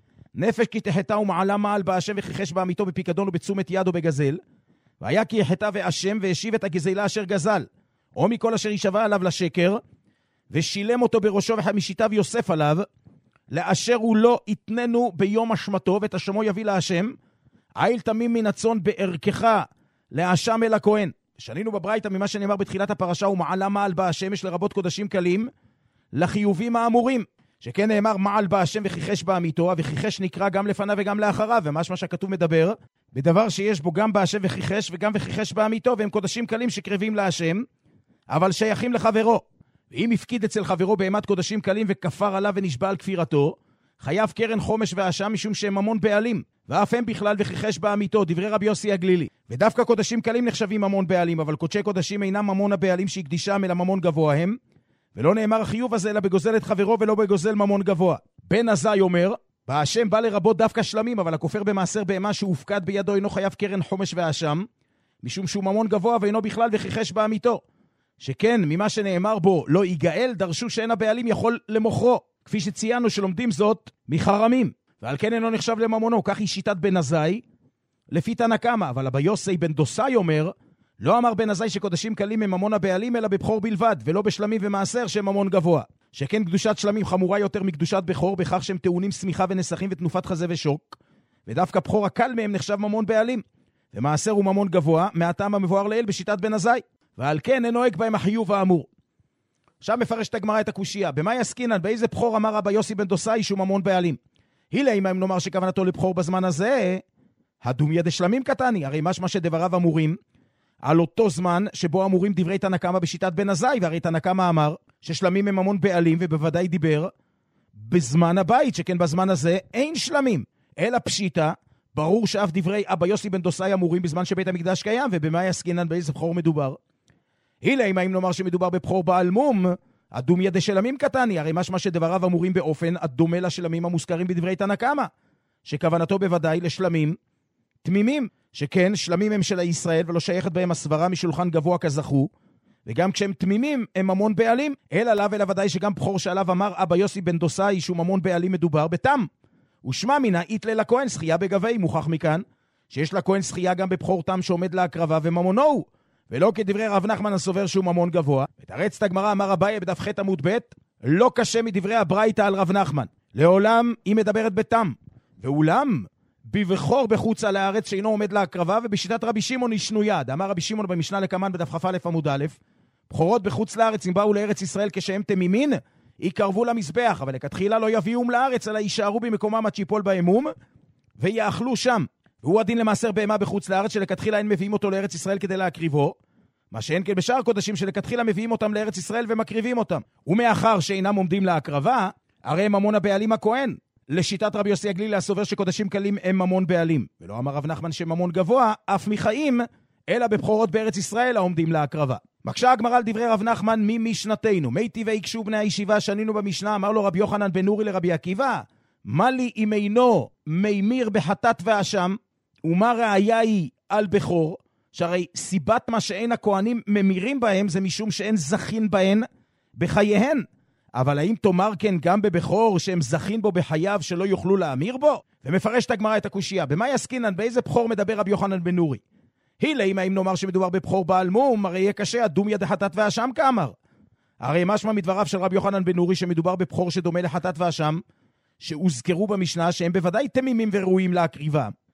נפש כי תחתה ומעלה מעל באשם וחיחש בעמיתו בפיקדון ובתשומת יד ובגזל, והיה כי יחתה ואשם והשיב את הגזלה אשר גזל, או מכל אשר יישבע עליו לשקר, ושילם אותו בראשו וחמישיתיו יוסף עליו, לאשר הוא לא יתננו ביום אשמתו, ואת אשמו יביא להשם, איל תמים מן הצאן בערכך לאשם אל הכהן. שנינו בברייתא ממה שנאמר בתחילת הפרשה, ומעלה מעל באשם, לרבות קודשים קלים, לחיובים האמורים, שכן נאמר מעל באשם וחיחש בעמיתו, וחיחש נקרא גם לפניו וגם לאחריו, ומשמע שהכתוב מדבר, בדבר שיש בו גם באשם וחיחש וגם וחיחש בעמיתו, והם קודשים קלים שקרבים להשם, אבל שייכים לחברו. ואם הפקיד אצל חברו בהמת קודשים קלים וכפר עליו ונשבע על כפירתו, חייב קרן חומש ואשם משום שהם ממון בעלים, ואף הם בכלל וחיחש בעמיתו, דברי רבי יוסי הגלילי. ודווקא קודשים קלים נחשבים ממון בעלים, אבל קודשי קודשים אינם ממון הבעלים שהקדישם אלא ממון גבוה הם, ולא נאמר החיוב הזה אלא בגוזל את חברו ולא בגוזל ממון גבוה. בן עזאי אומר, בהשם בא לרבות דווקא שלמים, אבל הכופר במעשר בהמה שהופקד בידו אינו חייב קרן חומש ואשם, משום שהוא ממון גבוה ואינו בכלל וחיחש בעמיתו. שכן, ממה שנאמר בו, לא יגאל, דרשו שאין הבעלים יכול למוכרו, כפי שציינו שלומדים זאת מחרמים, ועל כן אינו נחשב לממונו, כך היא שיטת בן עזאי, לפי תנא קמא. אבל אבא יוסי בן דוסאי אומר, לא אמר בן עזאי שקודשים קלים הם ממון הבעלים, אלא בבכור בלבד, ולא בשלמים ומעשר שהם ממון גבוה. שכן קדושת שלמים חמורה יותר מקדושת בכור, בכך שהם טעונים סמיכה ונסחים ותנופת חזה ושוק, ודווקא בכור הקל מהם נחשב ממון בעלים, ומעשר הוא ממון גבוה, מהטעם המבואר לעיל בשיטת בן עזאי. ועל כן אין נוהג בהם החיוב האמור. עכשיו מפרש את הגמרא את הקושיה. במה יסקינן? באיזה בכור אמר רבי יוסי בן דוסאי שהוא ממון בעלים? הילה אם נאמר שכוונתו לבכור בזמן הזה, הדומיה דשלמים קטני. הרי משמע שדבריו אמורים על אותו זמן שבו אמורים דברי תנא קמא בשיטת בן עזאי, והרי תנא קמא אמר ששלמים הם ממון בעלים, ובוודאי דיבר בזמן הבית, שכן בזמן הזה אין שלמים, אלא פשיטה. ברור שאף דברי אבא יוסי בן דוסאי אמורים בזמן שבית המקדש קיים, ובמה יסקינן? באיזה בכור מדובר? הילה אם נאמר שמדובר בבכור בעל מום, הדומיה דשלמים קטני. הרי משמע שדבריו אמורים באופן הדומה לשלמים המוזכרים בדברי תנא קמא, שכוונתו בוודאי לשלמים תמימים, שכן שלמים הם של הישראל ולא שייכת בהם הסברה משולחן גבוה כזכו, וגם כשהם תמימים הם ממון בעלים, אלא לאו אלא ודאי שגם בכור שעליו אמר אבא יוסי בן דוסאי שהוא ממון בעלים מדובר בתם. ושמע מינה איתלה לכהן זכייה בגבי. מוכח מכאן שיש לכהן זכייה גם בבכור תם שעומד להקרבה וממונו הוא, ולא כדברי רב נחמן הסובר שהוא ממון גבוה. ותרץ את הגמרא, אמר אביי בדף ח' עמוד ב', לא קשה מדברי הברייתא על רב נחמן. לעולם היא מדברת בתם, ואולם בבכור בחוץ על הארץ שאינו עומד להקרבה, ובשיטת רבי שמעון ישנו יד. אמר רבי שמעון במשנה לקמן בדף כ"א עמוד א', בכורות בחוץ לארץ אם באו לארץ ישראל כשהם תמימין, יקרבו למזבח, אבל לכתחילה לא יביאום לארץ, אלא יישארו במקומם עד שיפול באמום, ויאכלו שם. והוא הדין למעשר בהמה בחוץ לארץ, שלכתחילה אין מביאים אותו לארץ ישראל כדי להקריבו, מה שאין כן בשאר קודשים שלכתחילה מביאים אותם לארץ ישראל ומקריבים אותם. ומאחר שאינם עומדים להקרבה, הרי הם ממון הבעלים הכהן. לשיטת רבי יוסי הגלילי הסובר שקודשים קלים הם ממון בעלים. ולא אמר רב נחמן שממון גבוה, אף מחיים, אלא בבכורות בארץ ישראל העומדים להקרבה. מקשה הגמרא על דברי רב נחמן ממשנתנו. מי טבעי יקשו בני הישיבה שנינו במשנה, אמר לו רבי יוחנן בן נורי לרבי עקיבא, מה לי אם אינו מימיר בחטאת ואשם, ומה ראיה היא על בכור? שהרי סיבת מה שאין הכהנים ממירים בהם זה משום שאין זכין בהן בחייהן. אבל האם תאמר כן גם בבכור שהם זכין בו בחייו שלא יוכלו להמיר בו? ומפרש את הגמרא את הקושיה. במה יסקינן? באיזה בכור מדבר רבי יוחנן בן נורי? הילה אם האם נאמר שמדובר בבכור בעל מום, הרי יהיה קשה, הדומיה דחטאת ואשם כאמר. הרי משמע מדבריו של רבי יוחנן בן נורי שמדובר בבכור שדומה לחטאת ואשם, שהוזכרו במשנה שהם בוודאי תמימים וראויים להקריבה,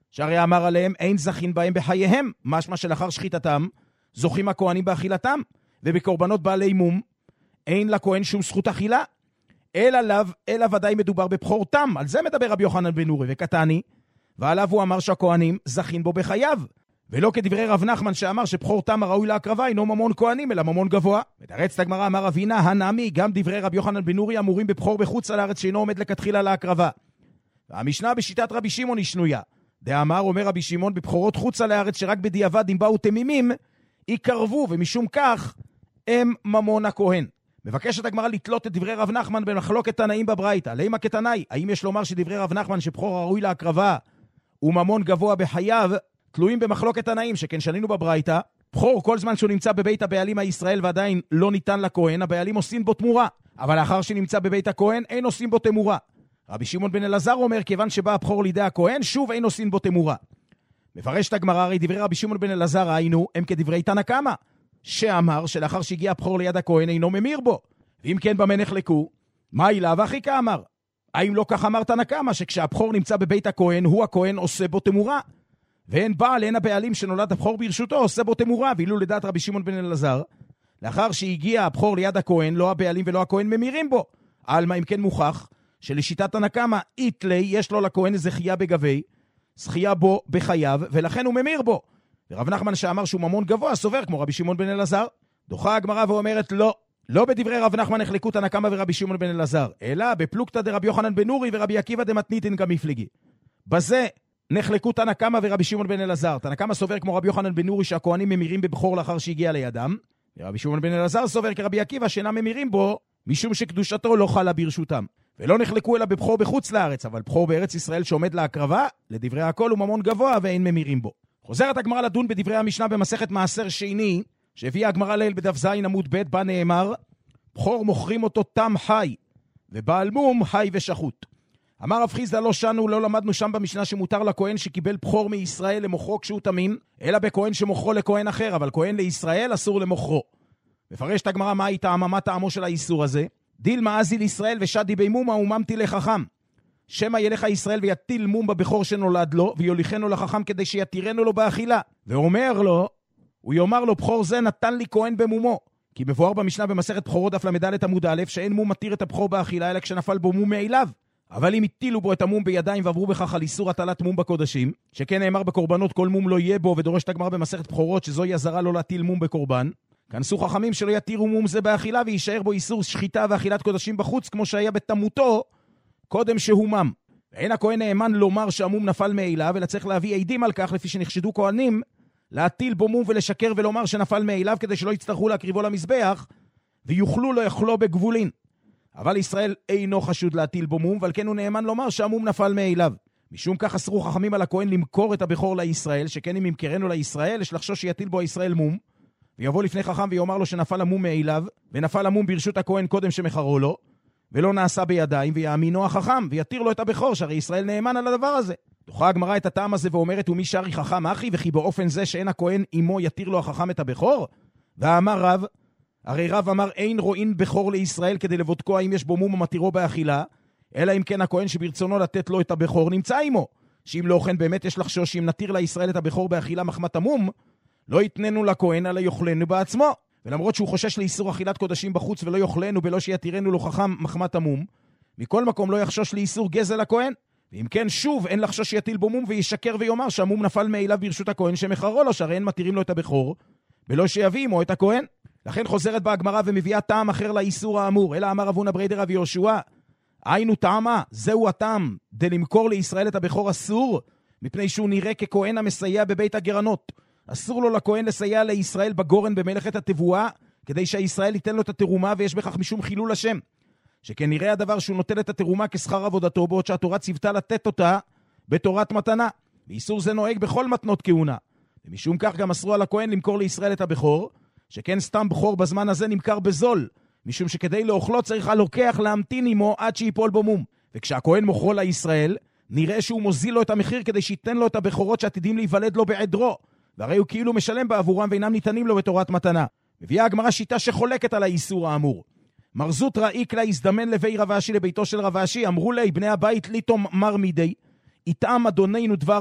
שהרי אמר עליהם, אין זכין בהם בחייהם, משמע שלאחר שחיטתם, זוכים הכהנים באכילתם, ובקורבנות בעלי מום, אין לכהן שום זכות אכילה, אלא לאו, אלא ודאי מדובר בבחורתם, על זה מדבר רבי יוחנן בן נורי וקטני, ועליו הוא אמר שהכהנים זכין בו בחייו, ולא כדברי רב נחמן שאמר שבחורתם הראוי להקרבה אינו ממון כהנים, אלא ממון גבוה. ותרץ הגמרא, אמר אבינה הנמי, גם דברי רבי יוחנן בן נורי אמורים בבחור בחוץ על הארץ שאינו עומד לכתחילה להקרבה. והמשנה בשיטת רבי שמעון היא שנויה. דאמר, אומר רבי שמעון, בבחורות חוץ על הארץ שרק בדיעבד אם באו תמימים, יקרבו, ומשום כך הם ממון הכהן. מבקשת הגמרא לתלות את דברי רב נחמן במחלוקת תנאים בברייתא. לימה כתנאי, האם יש לומר שדברי רב נחמן שבחור הראוי להקרבה הוא ממון גבוה בחייו, תלויים במחלוקת תנאים, שכן שנינו בברייתא, בחור כל זמן שהוא נמצא בבית הבעלים הישראל ועדיין לא ניתן לכהן, הבעלים עושים בו תמורה, אבל לאחר שנמצא בבית הכהן אין עושים בו תמורה. רבי שמעון בן אלעזר אומר, כיוון שבא הבחור לידי הכהן, שוב אין עושים בו תמורה. מפרשת הגמרא, הרי דברי רבי שמעון בן אלעזר היינו, הם כדברי תנא קמא, שאמר שלאחר שהגיע הבחור ליד הכהן אינו ממיר בו. ואם כן במה נחלקו, מה אילא ואחי כאמר? האם לא כך אמר תנא קמא, שכשהבחור נמצא בבית הכהן, הוא הכהן עושה בו תמורה? ואין בעל, אין הבעלים שנולד הבחור ברשותו עושה בו תמורה, ואילו לדעת רבי שמעון בן אלעזר, לאחר שהגיע הבחור ליד הכהן, לא הבעלים ולא הכהן ממירים בו. אלמה אם כן מוכח, שלשיטת תנא קמא איתלי יש לו לכהן זכייה בגבי, זכייה בו בחייו, ולכן הוא ממיר בו. ורב נחמן שאמר שהוא ממון גבוה, סובר כמו רבי שמעון בן אלעזר. דוחה הגמרא ואומרת לא, לא בדברי רב נחמן נחלקו תנא קמא ורבי שמעון בן אלעזר, אלא בפלוגתא דרבי יוחנן בן נורי ורבי עקיבא דמתניתין גם מפלגי. בזה נחלקו תנא קמא ורבי שמעון בן אלעזר. תנא קמא סובר כמו רבי יוחנן בן נורי שהכהנים ממירים בבחור לאחר שהגיע לידם, ורבי שמעון בן אלעזר סובר כרבי עקיבא שאינם ממירים בו משום שקדושתו לא חלה ברשותם. ולא נחלקו אלא בבחור בחוץ לארץ, אבל בחור בארץ ישראל שעומד להקרבה, לדברי הכל הוא ממון גבוה ואין ממירים בו. חוזרת הגמרא לדון בדברי המשנה במסכת מעשר שני, שהביאה הגמרא ליל בדף זין עמוד ב', בה נאמר, בחור מוכרים אותו תם חי, ובעל מום חי ושחוט. אמר רב חיסדא לא שנו, לא למדנו שם במשנה שמותר לכהן שקיבל בחור מישראל למוכרו כשהוא תמים, אלא בכהן שמוכרו לכהן אחר, אבל כהן לישראל אסור למוכרו. מפרשת הגמרא מה היא טעמה, מה טעמו של האיסור הזה? דילמה אזיל ישראל ושדי בי מומה וממתי לחכם. שמא ילך ישראל ויטיל מום בבחור שנולד לו, ויוליכנו לחכם כדי שיתירנו לו באכילה. ואומר לו, הוא יאמר לו, בחור זה נתן לי כהן במומו. כי מבואר במשנה במסכת בחורות דף למדלת עמוד א', שאין מום מתיר את הבחור באכילה, אלא כשנפל בו מום מאליו. אבל אם הטילו בו את המום בידיים ועברו בכך על איסור הטלת מום בקודשים, שכן נאמר בקורבנות כל מום לא יהיה בו, ודורש את הגמרא במסכת בחורות שזוהי אזהרה לא להטיל מום בקורבן, כנסו חכמים שלא יתירו מום זה באכילה, ויישאר בו איסור שחיטה ואכילת קודשים בחוץ, כמו שהיה בתמותו קודם שהומם. ואין הכהן נאמן לומר שהמום נפל מאליו, אלא צריך להביא עדים על כך, לפי שנחשדו כהנים, להטיל בו מום ולשקר ולומר שנפל מאליו, כדי שלא יצטרכו להקריבו למזבח, ויוכלו לא יאכלו בגבולין. אבל ישראל אינו חשוד להטיל בו מום, ועל כן הוא נאמן לומר שהמום נפל מאליו. משום כך אסרו חכמים על הכהן למכור את הבכור לישראל, שכן אם ימכרנו לישראל, יש לחשוש שיטיל בו ישראל מום, ויבוא לפני חכם ויאמר לו שנפל המום מאליו, ונפל המום ברשות הכהן קודם שמחרו לו, ולא נעשה בידיים, ויאמינו החכם, ויתיר לו את הבכור, שהרי ישראל נאמן על הדבר הזה. דוחה הגמרא את הטעם הזה ואומרת, ומי שרי חכם אחי, וכי באופן זה שאין הכהן עמו יתיר לו החכם את הבכור? ואמר רב, הרי רב אמר אין רואין בכור לישראל כדי לבודקו האם יש בו מום ומתירו באכילה, אלא אם כן הכהן שברצונו לתת לו את הבכור נמצא עמו, שאם לא כן באמת יש לחשוש שאם נתיר לישראל את הבכור באכילה מחמת המום, לא יתננו לכהן אלא יאכלנו בעצמו. ולמרות שהוא חושש לאיסור אכילת קודשים בחוץ ולא יאכלנו בלא שיתירנו לו חכם מחמת המום, מכל מקום לא יחשוש לאיסור גזל לכהן. ואם כן שוב אין לחשוש שיטיל בו מום וישקר ויאמר שהמום נפל מאליו ברשות הכהן שמחרו לו, שהרי אין מתירים לו את הבכור בלא שיביא עמו את הכהן. לכן חוזרת בה הגמרא ומביאה טעם אחר לאיסור האמור, אלא אמר אבונה בריידר רבי יהושע, היינו טעמה, זהו הטעם, דלמכור לישראל את הבכור אסור, מפני שהוא נראה ככהן המסייע בבית הגרנות. אסור לו לכהן לסייע לישראל בגורן במלאכת התבואה, כדי שהישראל ייתן לו את התרומה, ויש בכך משום חילול השם. שכן נראה הדבר שהוא נוטל את התרומה כשכר עבודתו, בעוד שהתורה ציוותה לתת אותה בתורת מתנה. ואיסור זה נוהג בכל מתנות כהונה. ומשום כך גם אסרו על הכהן למכור לישראל את הבכור, שכן סתם בכור בזמן הזה נמכר בזול, משום שכדי לאוכלו צריך הלוקח להמתין עמו עד שיפול בו מום. וכשהכהן מוכרו לישראל, נראה שהוא מוזיל לו את המחיר כדי שייתן לו את הבכורות שעתידים להיוולד לו בעדרו, והרי הוא כאילו משלם בעבורם ואינם ניתנים לו בתורת מתנה. מביאה הגמרא שיטה שחולקת על האיסור האמור. מרזות ראיק לה הזדמן לבי רבשי לביתו של רבשי, אמרו לי בני הבית ליתום מר מידי, איתם אדוננו דבר מה,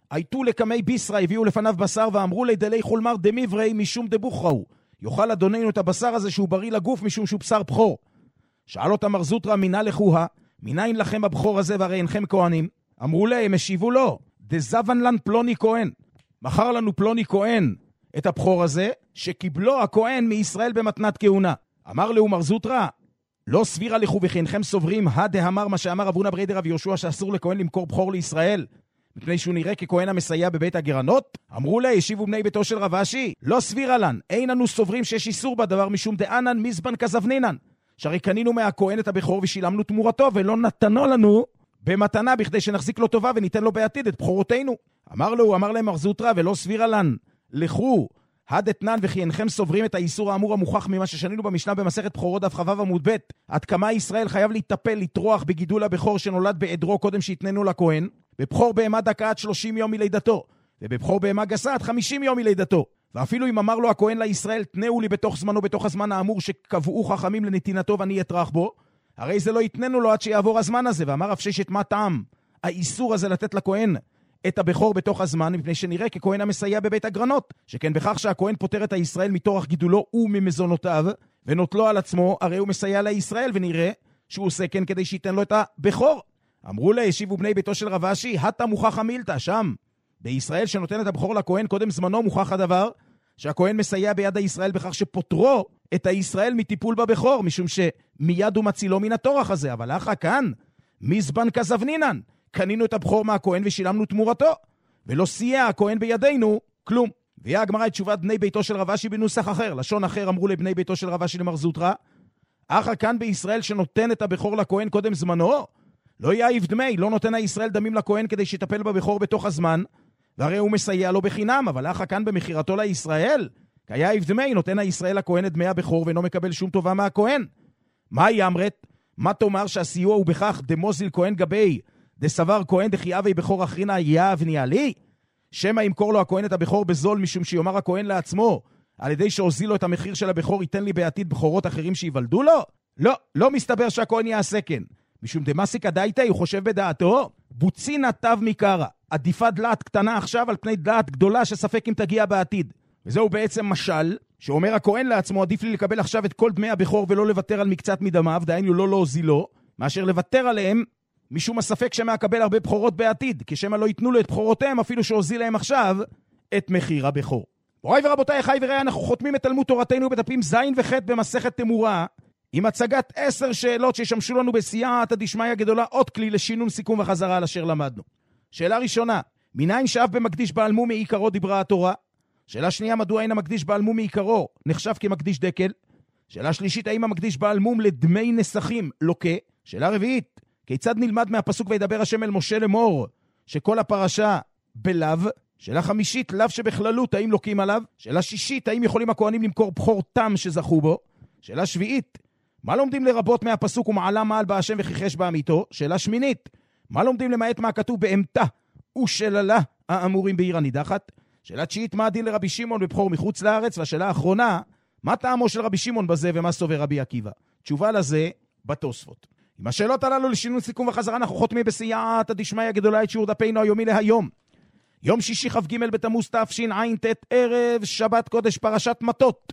הייתו לקמי בישרה, הביאו לפניו בשר ואמרו לדלי חולמר דמיברי משום דבוכראו. יאכל אדוננו את הבשר הזה שהוא בריא לגוף משום שהוא בשר בכור. שאל אותם מר זוטרא מינה לכוה, מניין לכם הבכור הזה והרי אינכם כהנים? אמרו להם, השיבו לו, דזבן לן פלוני כהן. מכר לנו פלוני כהן את הבכור הזה, שקיבלו הכהן מישראל במתנת כהונה. אמר לו מר זוטרא, לא סבירה לכו וכי אינכם סוברים, הדהמר מה שאמר אבונה ברי דרב יהושע שאסור לכהן למכור בכור לישראל, מפני שהוא נראה ככהן המסייע בבית הגרנות? אמרו לה, השיבו בני ביתו של רב אשי, לא סבירה לן, אין אנו סוברים שיש איסור בדבר משום דאנן מזבן כזבנינן. שהרי קנינו מהכהן את הבכור ושילמנו תמורתו, ולא נתנו לנו במתנה בכדי שנחזיק לו טובה וניתן לו בעתיד את בכורותינו. אמר לו, אמר להם מר זוטרא, ולא סבירה לן, לכו, הדתנן וכי אינכם סוברים את האיסור האמור המוכח ממה ששנינו במשנה במסכת בכורות דף כ"ו עמוד ב', עד כמה ישראל חייב להתטפל, לטרוח בגידול הבכור שנולד בעדרו קודם שיתננו לכהן, בבכור בהמה דקה עד שלושים יום מלידתו, ובבכור בהמה גסה עד חמישים יום מלידתו. ואפילו אם אמר לו הכהן לישראל, תנאו לי בתוך זמנו, בתוך הזמן האמור שקבעו חכמים לנתינתו ואני אטרח בו, הרי זה לא יתננו לו עד שיעבור הזמן הזה. ואמר רב ששת, מה טעם האיסור הזה לתת לכהן את הבכור בתוך הזמן, מפני שנראה ככהן המסייע בבית הגרנות, שכן בכך שהכהן פוטר את הישראל מתורח גידולו וממזונותיו, ונוטלו על עצמו, הרי הוא מסייע לישראל, ונראה שהוא עושה כן כדי שייתן לו את הבכור. אמרו לה, השיבו בני ביתו של רב אשי, הטה מוכח המילתא, שם בישראל שנותן את הבכור לכהן קודם זמנו מוכח הדבר, שהכהן מסייע ביד הישראל בכך שפוטרו את הישראל מטיפול בבכור, משום שמיד הוא מצילו מן התורח הזה. אבל אחר כאן, מזבן כזבנינן, קנינו את הבכור מהכהן ושילמנו תמורתו, ולא סייע הכהן בידינו כלום. והיה הגמרא את תשובת בני ביתו של רב אשי בנוסח אחר, לשון אחר אמרו לבני ביתו של רב אשי למר זוטרא, אחר כאן בישראל שנותן את הבכור לכהן קודם זמנו, לא יאיב דמי, לא נותן הישראל דמים לכהן כדי שיטפל בבכור בתוך הזמן, והרי הוא מסייע לו בחינם, אבל אחר כאן במחירתו לישראל, כיאיב דמי, נותן הישראל לכהן את דמי הבכור ואינו מקבל שום טובה מהכהן. מה יאמרת? מה תאמר שהסיוע הוא בכך דמוזיל כהן גבי, דסבר כהן דחייבי בכור אחרינה יאב ניאלי? שמא ימכור לו הכהן את הבכור בזול, משום שיאמר הכהן לעצמו, על ידי שהוזיל לו את המחיר של הבכור, ייתן לי בעתיד בכורות אחרים שיוולדו לו? לא, לא מסתבר שהכהן יעשה כן. משום דמסיק הדייטה, הוא חושב בדעתו, בוצינה תו מקרה, עדיפה דלת קטנה עכשיו על פני דלת גדולה שספק אם תגיע בעתיד. וזהו בעצם משל, שאומר הכהן לעצמו, עדיף לי לקבל עכשיו את כל דמי הבכור ולא לוותר על מקצת מדמיו, דהיינו לא להוזילו, מאשר לוותר עליהם, משום הספק שמה יקבל הרבה בכורות בעתיד, כשמה לא ייתנו לו את בכורותיהם, אפילו שהוזיל להם עכשיו את מחיר הבכור. מוריי ורבותיי, חי וראה, אנחנו חותמים את תלמוד תורתנו בדפים זין וח' במסכת תמורה, עם הצגת עשר שאלות שישמשו לנו בסייעתא דשמיא גדולה, עוד כלי לשינון סיכום וחזרה על אשר למדנו. שאלה ראשונה, מניין שאף במקדיש בעל מום מעיקרו דיברה התורה? שאלה שנייה, מדוע אין המקדיש בעל מום מעיקרו נחשב כמקדיש דקל? שאלה שלישית, האם המקדיש בעל מום לדמי נסכים לוקה? שאלה רביעית, כיצד נלמד מהפסוק וידבר השם אל משה לאמור שכל הפרשה בלאו? שאלה חמישית, לאו שבכללות, האם לוקים עליו? שאלה שישית, האם יכולים הכהנים למכור בכור תם שזכו בו? שאלה שביעית, מה לומדים לרבות מהפסוק ומעלה מעל בה השם וכיחש בעמיתו? שאלה שמינית, מה לומדים למעט מה כתוב באמתה ושללה האמורים בעיר הנידחת? שאלה תשיעית, מה הדין לרבי שמעון בבכור מחוץ לארץ? והשאלה האחרונה, מה טעמו של רבי שמעון בזה ומה סובר רבי עקיבא? תשובה לזה בתוספות. עם השאלות הללו לשינון סיכום וחזרה אנחנו חותמים בסייעתא דשמיא גדולה את שיעור דפנו היומי להיום. יום שישי כ"ג בתמוז תשע"ט, ערב שבת קודש פרשת מטות,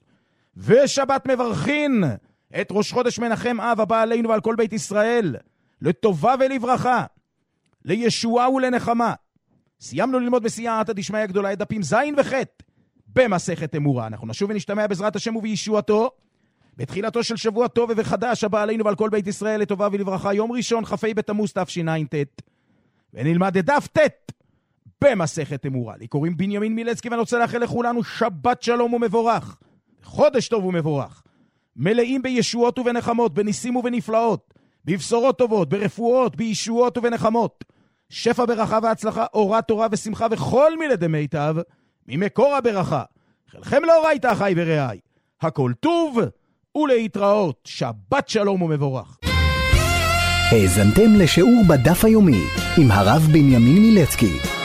ושבת מברכין את ראש חודש מנחם אב הבא עלינו ועל כל בית ישראל, לטובה ולברכה, לישועה ולנחמה. סיימנו ללמוד בסייעתא דשמיא גדולה את דפים זין וח' במסכת תמורה. אנחנו נשוב ונשתמע בעזרת השם ובישועתו בתחילתו של שבוע טוב וחדש הבא עלינו ועל כל בית ישראל לטובה ולברכה, יום ראשון כ"ה בתמוז תשע"ט, ונלמד את דף ט' במסכת תמורה. לי קוראים בנימין מילצקי ואני רוצה לאחל לכולנו שבת שלום ומבורך, חודש טוב ומבורך, מלאים בישועות ובנחמות, בניסים ובנפלאות, בבשורות טובות, ברפואות, בישועות ובנחמות, שפע ברכה והצלחה, אורת תורה ושמחה וכל מילי מיטב ממקור הברכה. חלכם לאורייתא אחי ורעי, הכל טוב ולהתראות, שבת שלום ומבורך. האזנתם לשיעור בדף היומי עם הרב בנימין מילצקי.